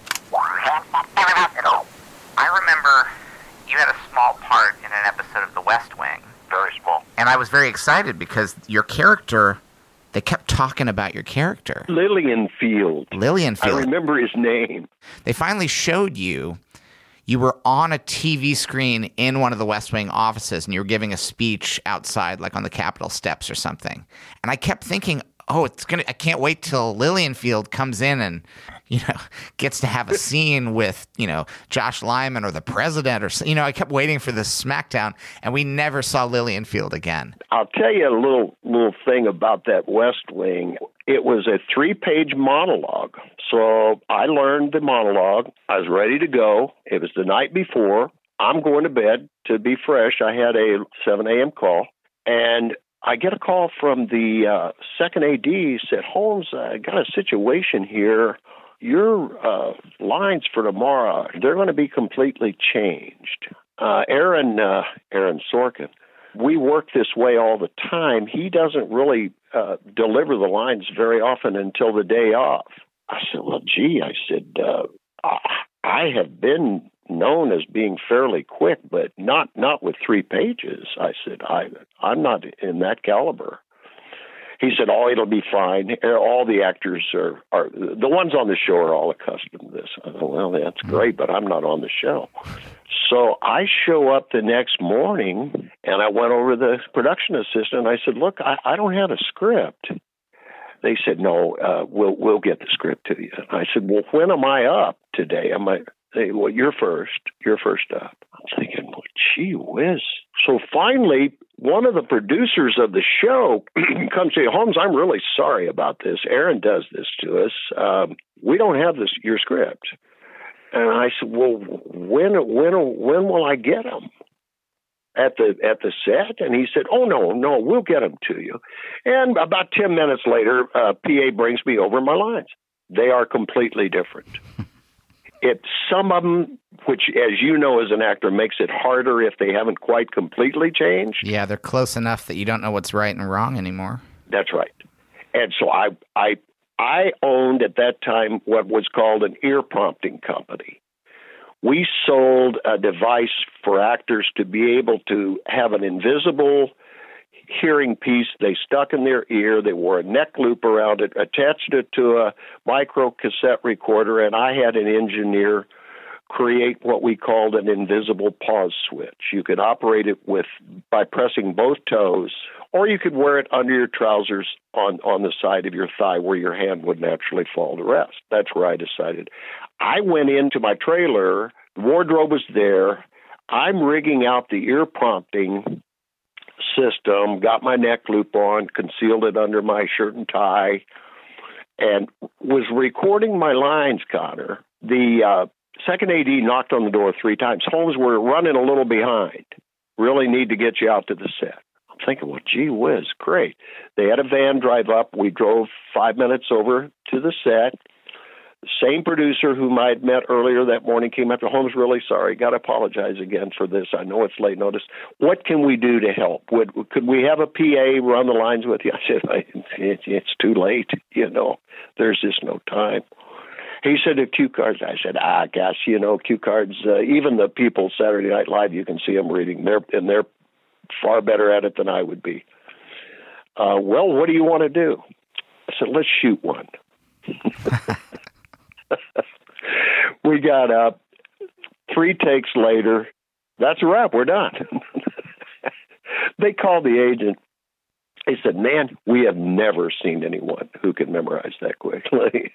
I remember you had a small part in an episode of The West Wing. Very small. And I was very excited because your character, they kept talking about your character. Lillian Field. Lillian Field. I remember his name. They finally showed you were on a TV screen in one of the West Wing offices, and you were giving a speech outside, like on the Capitol steps or something. And I kept thinking, I can't wait till Lillian Field comes in and, gets to have a scene with, Josh Lyman or the president or, I kept waiting for this smackdown, and we never saw Lillian Field again. I'll tell you a little thing about that West Wing. It was a 3-page monologue. So I learned the monologue. I was ready to go. It was the night before. I'm going to bed to be fresh. I had a 7 a.m. call, and I get a call from the second AD. Said, Holmes, I got a situation here. Your lines for tomorrow, they're going to be completely changed. Aaron Sorkin, we work this way all the time. He doesn't really deliver the lines very often until the day off. I said, well, gee, I have been known as being fairly quick, but not with 3 pages. I said, I'm not in that caliber. He said, oh, it'll be fine. All the actors are the ones on the show are all accustomed to this. I thought, well, that's great, but I'm not on the show. So I show up the next morning, and I went over to the production assistant, and I said, look, I don't have a script. They said, no, we'll get the script to you. And I said, well, when am I up today? Well, you're first up. I'm thinking, well, gee whiz. So finally, one of the producers of the show comes to me, Holmes, I'm really sorry about this. Aaron does this to us. We don't have your script. And I said, well, when will I get them? At the set? And he said, oh, no, we'll get them to you. And about 10 minutes later, PA brings me over my lines. They are completely different. It's some of them, which, as you know, as an actor, makes it harder if they haven't quite completely changed. Yeah, they're close enough that you don't know what's right and wrong anymore. That's right. And so I owned at that time what was called an ear prompting company. We sold a device for actors to be able to have an invisible hearing piece they stuck in their ear. They wore a neck loop around it, attached it to a micro cassette recorder, and I had an engineer create what we called an invisible pause switch. You could operate it by pressing both toes, or you could wear it under your trousers on the side of your thigh where your hand would naturally fall to rest. That's where I decided. I went into my trailer, the wardrobe was there, I'm rigging out the ear prompting system, got my neck loop on, concealed it under my shirt and tie, and was recording my lines, Connor. The second AD knocked on the door 3 times. Holmes, we're running a little behind. Really need to get you out to the set. I'm thinking, well, gee whiz, great. They had a van drive up. We drove 5 minutes over to the set. The same producer whom I'd met earlier that morning came up to Holmes, really sorry, got to apologize again for this. I know it's late notice. What can we do to help? Could we have a PA run the lines with you? I said, it's too late. There's just no time. He said, the cue cards. I said, gosh, cue cards, even the people Saturday Night Live, you can see them reading. They're far better at it than I would be. Well, what do you want to do? I said, let's shoot one. We got up 3 takes later. That's a wrap. We're done. They called the agent. They said, man, we have never seen anyone who can memorize that quickly.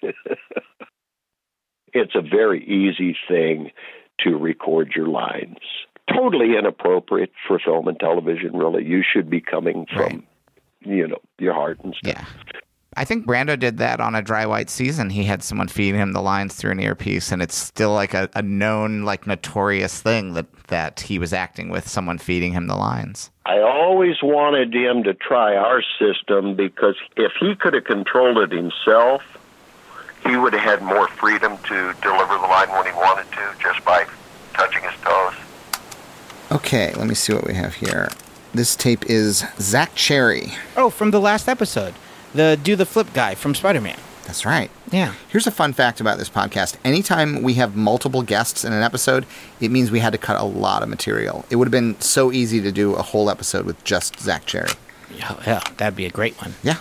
It's a very easy thing to record your lines. Totally inappropriate for film and television, really. You should be coming from, your heart and stuff. Yeah. I think Brando did that on A Dry White Season. He had someone feeding him the lines through an earpiece, and it's still like a known, notorious thing that he was acting with someone feeding him the lines. I always wanted him to try our system because if he could have controlled it himself, he would have had more freedom to deliver the line when he wanted to just by touching his toes. Okay, let me see what we have here. This tape is Zach Cherry. Oh, from the last episode. The Do the Flip guy from Spider-Man. That's right. Yeah. Here's a fun fact about this podcast. Anytime we have multiple guests in an episode, it means we had to cut a lot of material. It would have been so easy to do a whole episode with just Zach Cherry. Yeah, that'd be a great one. Yeah.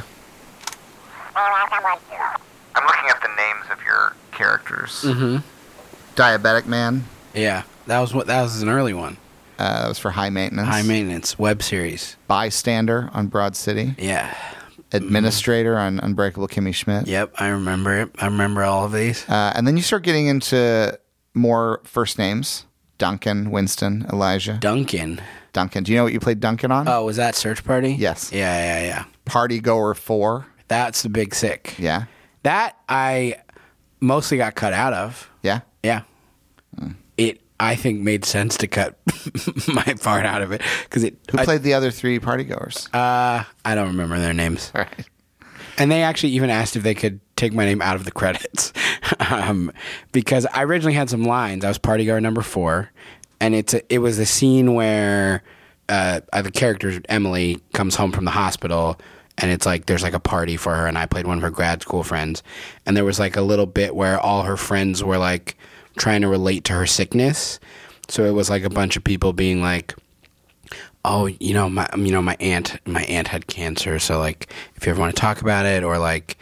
I'm looking at the names of your characters. Mm-hmm. Diabetic Man. Yeah, that was an early one. That was for High Maintenance. High Maintenance web series. Bystander on Broad City. Yeah. Administrator on Unbreakable Kimmy Schmidt. Yep, I remember it. I remember all of these. And then you start getting into more first names. Duncan, Winston, Elijah. Duncan. Do you know what you played Duncan on? Oh, was that Search Party? Yes. Yeah. Party Goer 4. That's the Big Sick. Yeah. That I mostly got cut out of. Yeah? Yeah. It, I think, made sense to cut my part out of it. Who played the other 3 partygoers? I don't remember their names. All right. And they actually even asked if they could take my name out of the credits. Because I originally had some lines. I was partygoer number 4. And it was the scene where the character, Emily, comes home from the hospital. And it's like there's like a party for her. And I played one of her grad school friends. And there was like a little bit where all her friends were like trying to relate to her sickness. So it was like a bunch of people being like, oh, my aunt had cancer, so like if you ever want to talk about it, or like,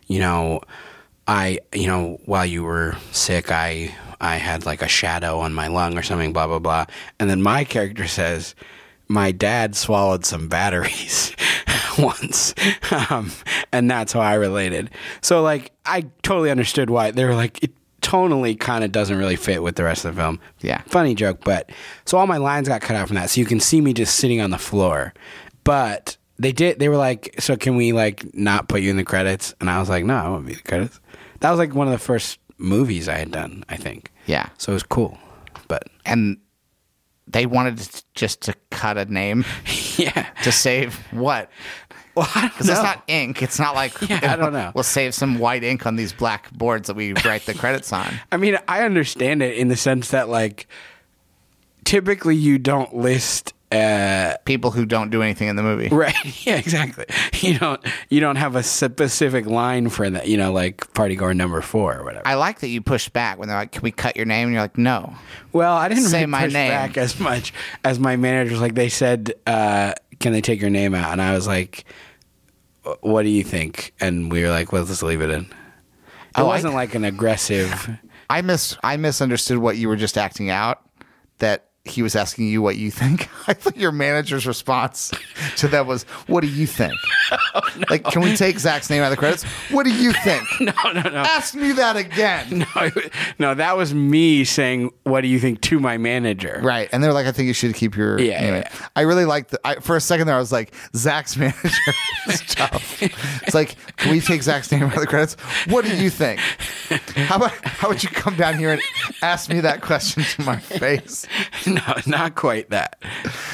while you were sick, I had like a shadow on my lung or something, blah blah blah. And then my character says, my dad swallowed some batteries once, and that's how I related. So like I totally understood why they were like it tonally kind of doesn't really fit with the rest of the film. Yeah. Funny joke, but so all my lines got cut out from that. So you can see me just sitting on the floor. But they were like, so can we like not put you in the credits? And I was like, no, I won't be in the credits. That was like one of the first movies I had done, I think. Yeah. So it was cool. And they wanted just to cut a name. Yeah. To save what? Well, I don't know. Because it's not ink. It's not like, I don't know. We'll save some white ink on these black boards that we write the credits on. I mean, I understand it in the sense that, like, typically you don't list people who don't do anything in the movie. Right. Yeah, exactly. You don't have a specific line for that, like partygoer number 4 or whatever. I like that you push back when they're like, can we cut your name? And you're like, no. Well, I didn't say really my push name back as much as my manager was like, they said, can they take your name out? And I was like, what do you think? And we were like, well, let's leave it in. It wasn't like an aggressive. I misunderstood what you were just acting out, that he was asking you what you think. I thought your manager's response to that was, what do you think? Oh, no. Like, can we take Zach's name out of the credits? What do you think? No. Ask me that again. No, that was me saying, what do you think, to my manager. Right. And they're like, I think you should keep your name. Yeah. I really liked for a second there, I was like, Zach's manager is tough. It's like, can we take Zach's name out of the credits? What do you think? How about you come down here and ask me that question to my face? No, not quite that.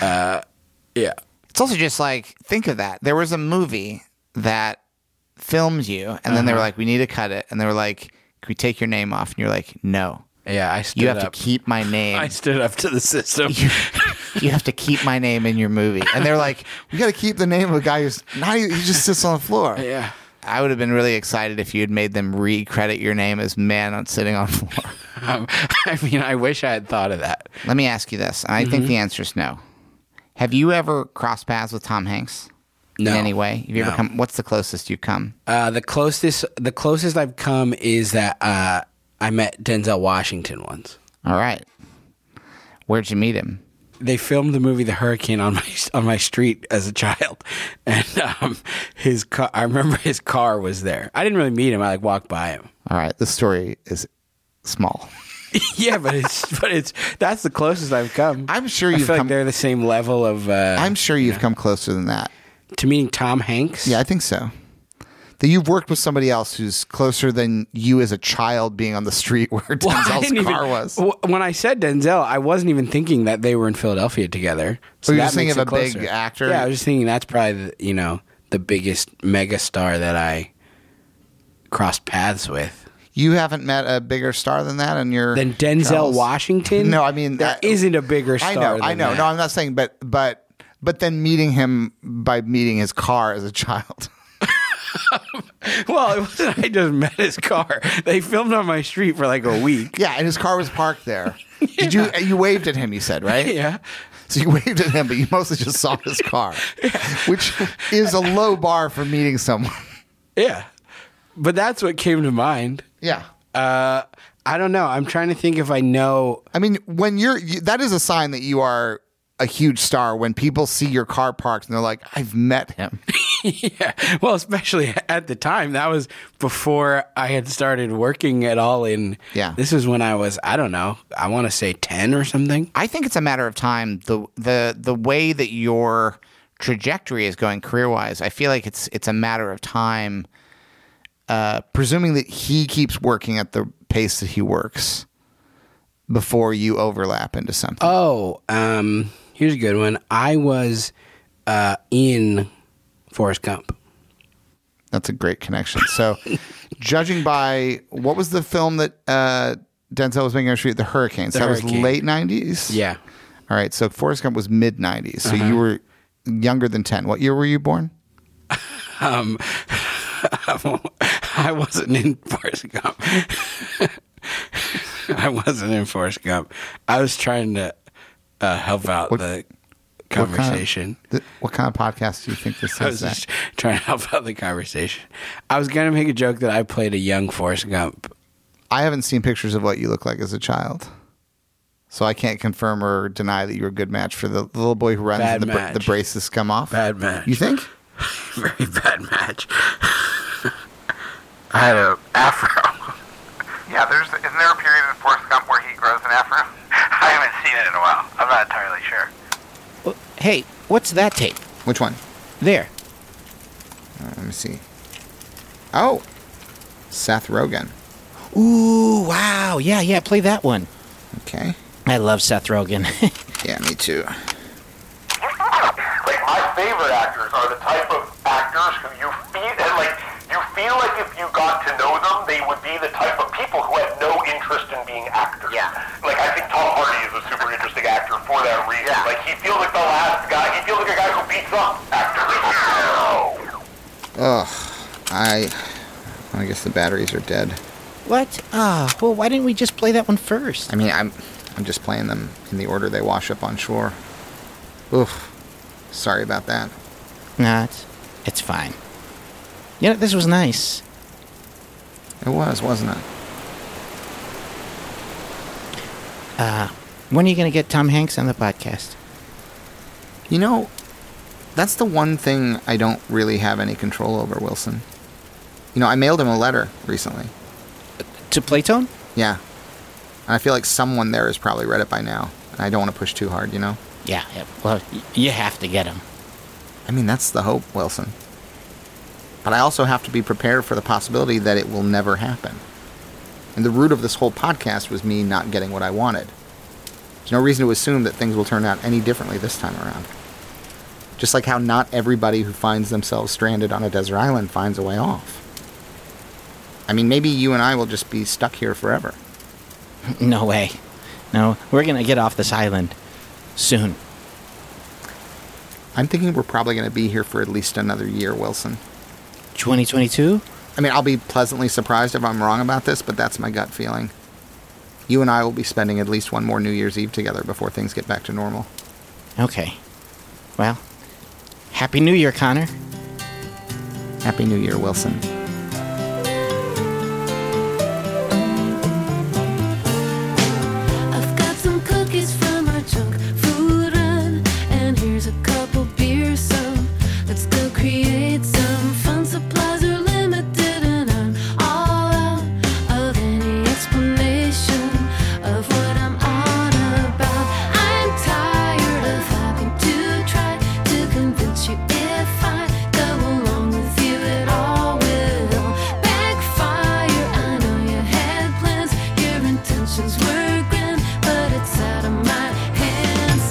Yeah. It's also just like, think of that. There was a movie that filmed you, and then they were like, we need to cut it. And they were like, can we take your name off? And you're like, no. Yeah, I stood up. You have to keep my name. I stood up to the system. You have to keep my name in your movie. And they're like, we got to keep the name of a guy he just sits on the floor. Yeah. I would have been really excited if you had made them re-credit your name as man sitting on the floor. I mean, I wish I had thought of that. Let me ask you this. And I think the answer is no. Have you ever crossed paths with Tom Hanks? No. In any way? Have you ever come? What's the closest you've come? The closest I've come is that I met Denzel Washington once. All right. Where'd you meet him? They filmed the movie The Hurricane on my street as a child, and his car. I remember his car was there. I didn't really meet him. I walked by him. All right, this story is small. Yeah, but that's the closest I've come. I'm sure I you've feel come. Like they're the same level of. I'm sure you've come closer than that to meeting Tom Hanks. Yeah, I think so. That you've worked with somebody else who's closer than you as a child being on the street where Denzel's car was. When I said Denzel, I wasn't even thinking that they were in Philadelphia together. So you're just thinking of a big actor? Yeah, I was just thinking that's probably the biggest mega star that I crossed paths with. You haven't met a bigger star than that in your Denzel travels? Washington? No, I mean there isn't a bigger star. I know. That. No, I'm not saying, but but then meeting him by meeting his car as a child. Well, it wasn't I just met his car. They filmed on my street for like a week. Yeah, and his car was parked there. Did you waved at him, you said, right? Yeah. So you waved at him, but you mostly just saw his car, which is a low bar for meeting someone. Yeah. But that's what came to mind. Yeah. I don't know. I'm trying to think if I know. I mean, when that is a sign that you are a huge star, when people see your car parked and they're like, I've met him. Yeah. Well, especially at the time, that was before I had started working at all in. Yeah. This is when I was, I don't know, I want to say 10 or something. I think it's a matter of time. The way that your trajectory is going career-wise, I feel like it's a matter of time, presuming that he keeps working at the pace that he works before you overlap into something. Oh, here's a good one. I was in Forrest Gump. That's a great connection. So, judging by, what was the film that Denzel was making on street? The Hurricanes. That was late 90s? Yeah. All right. So, Forrest Gump was mid 90s. So, you were younger than 10. What year were you born? I wasn't in Forrest Gump. I wasn't in Forrest Gump. I was trying to help out the conversation. What kind of podcast do you think this is? I was just trying to help out the conversation. I was going to make a joke that I played a young Forrest Gump. I haven't seen pictures of what you look like as a child, so I can't confirm or deny that you're a good match for the little boy who runs and the braces come off. Bad match. You think? Very bad match. I had an afro. Yeah, isn't there a period in Forrest Gump where he grows an afro? I haven't seen it in a while. I'm not entirely sure. Well, hey, what's that tape? Which one? There. Let me see. Oh, Seth Rogen. Ooh, wow. Yeah, play that one. Okay. I love Seth Rogen. Yeah, me too. Like, my favorite actors are the type of actors who you feel like if you got to know them, they would be the type of people who had no interest in being actors. Yeah. Like, I think Tom Hardy is a super interesting actor for that reason. Yeah. Like, he feels like the last guy. He feels like a guy who beats up actors. Ugh. I guess the batteries are dead. What? Well, why didn't we just play that one first? I mean, I'm just playing them in the order they wash up on shore. Oof. Sorry about that. Nah, it's fine. You know, this was nice. It was, wasn't it? When are you going to get Tom Hanks on the podcast? You know, that's the one thing I don't really have any control over, Wilson. You know, I mailed him a letter recently. To Playtone? Yeah. And I feel like someone there has probably read it by now. And I don't want to push too hard, you know? Yeah. Well, you have to get him. I mean, that's the hope, Wilson. But I also have to be prepared for the possibility that it will never happen. And the root of this whole podcast was me not getting what I wanted. There's no reason to assume that things will turn out any differently this time around. Just like how not everybody who finds themselves stranded on a desert island finds a way off. I mean, maybe you and I will just be stuck here forever. No way. No, we're going to get off this island soon. I'm thinking we're probably going to be here for at least another year, Wilson. 2022? I mean, I'll be pleasantly surprised if I'm wrong about this, but that's my gut feeling. You and I will be spending at least one more New Year's Eve together before things get back to normal. Okay. Well, Happy New Year, Connor. Happy New Year, Wilson. I've got some cookies from our junk food run, and here's a couple beers, some. Let's go create some fun. Supplies are limited, and I'm all out of any explanation of what I'm on about. I'm tired of having to try to convince you if I go along with you, it all will backfire. I know you had plans, your intentions were grand, but it's out of my hands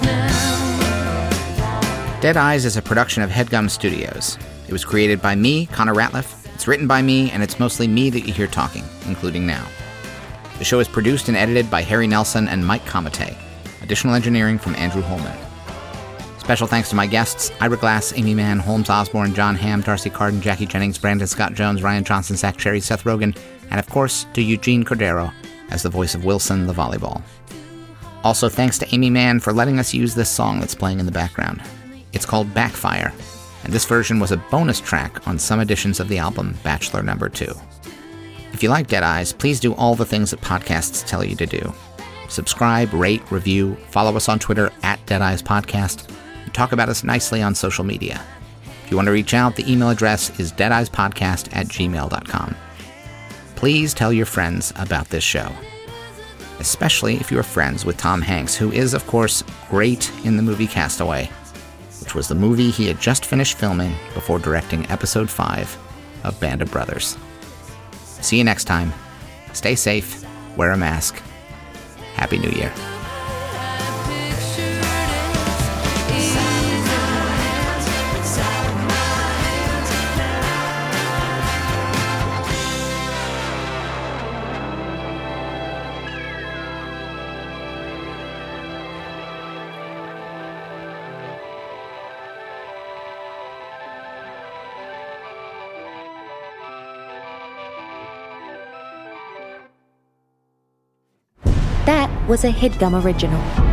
now. Dead Eyes is a production of HeadGum Studios. It was created by me, Connor Ratliff. It's written by me, and it's mostly me that you hear talking, including now. The show is produced and edited by Harry Nelson and Mike Comite. Additional engineering from Andrew Holman. Special thanks to my guests, Ira Glass, Amy Mann, Holmes Osborne, John Hamm, Darcy Carden, Jackie Jennings, Brandon Scott Jones, Ryan Johnson, Zach Cherry, Seth Rogen, and of course to Eugene Cordero as the voice of Wilson the volleyball. Also thanks to Amy Mann for letting us use this song that's playing in the background. It's called Backfire, and this version was a bonus track on some editions of the album Bachelor No. 2. If you like Dead Eyes, please do all the things that podcasts tell you to do. Subscribe, rate, review, follow us on Twitter at Dead Eyes Podcast, and talk about us nicely on social media. If you want to reach out, the email address is deadeyespodcast@gmail.com. Please tell your friends about this show, especially if you're friends with Tom Hanks, who is, of course, great in the movie Castaway, which was the movie he had just finished filming before directing Episode 5 of Band of Brothers. See you next time. Stay safe, wear a mask. Happy New Year. That was a HeadGum original.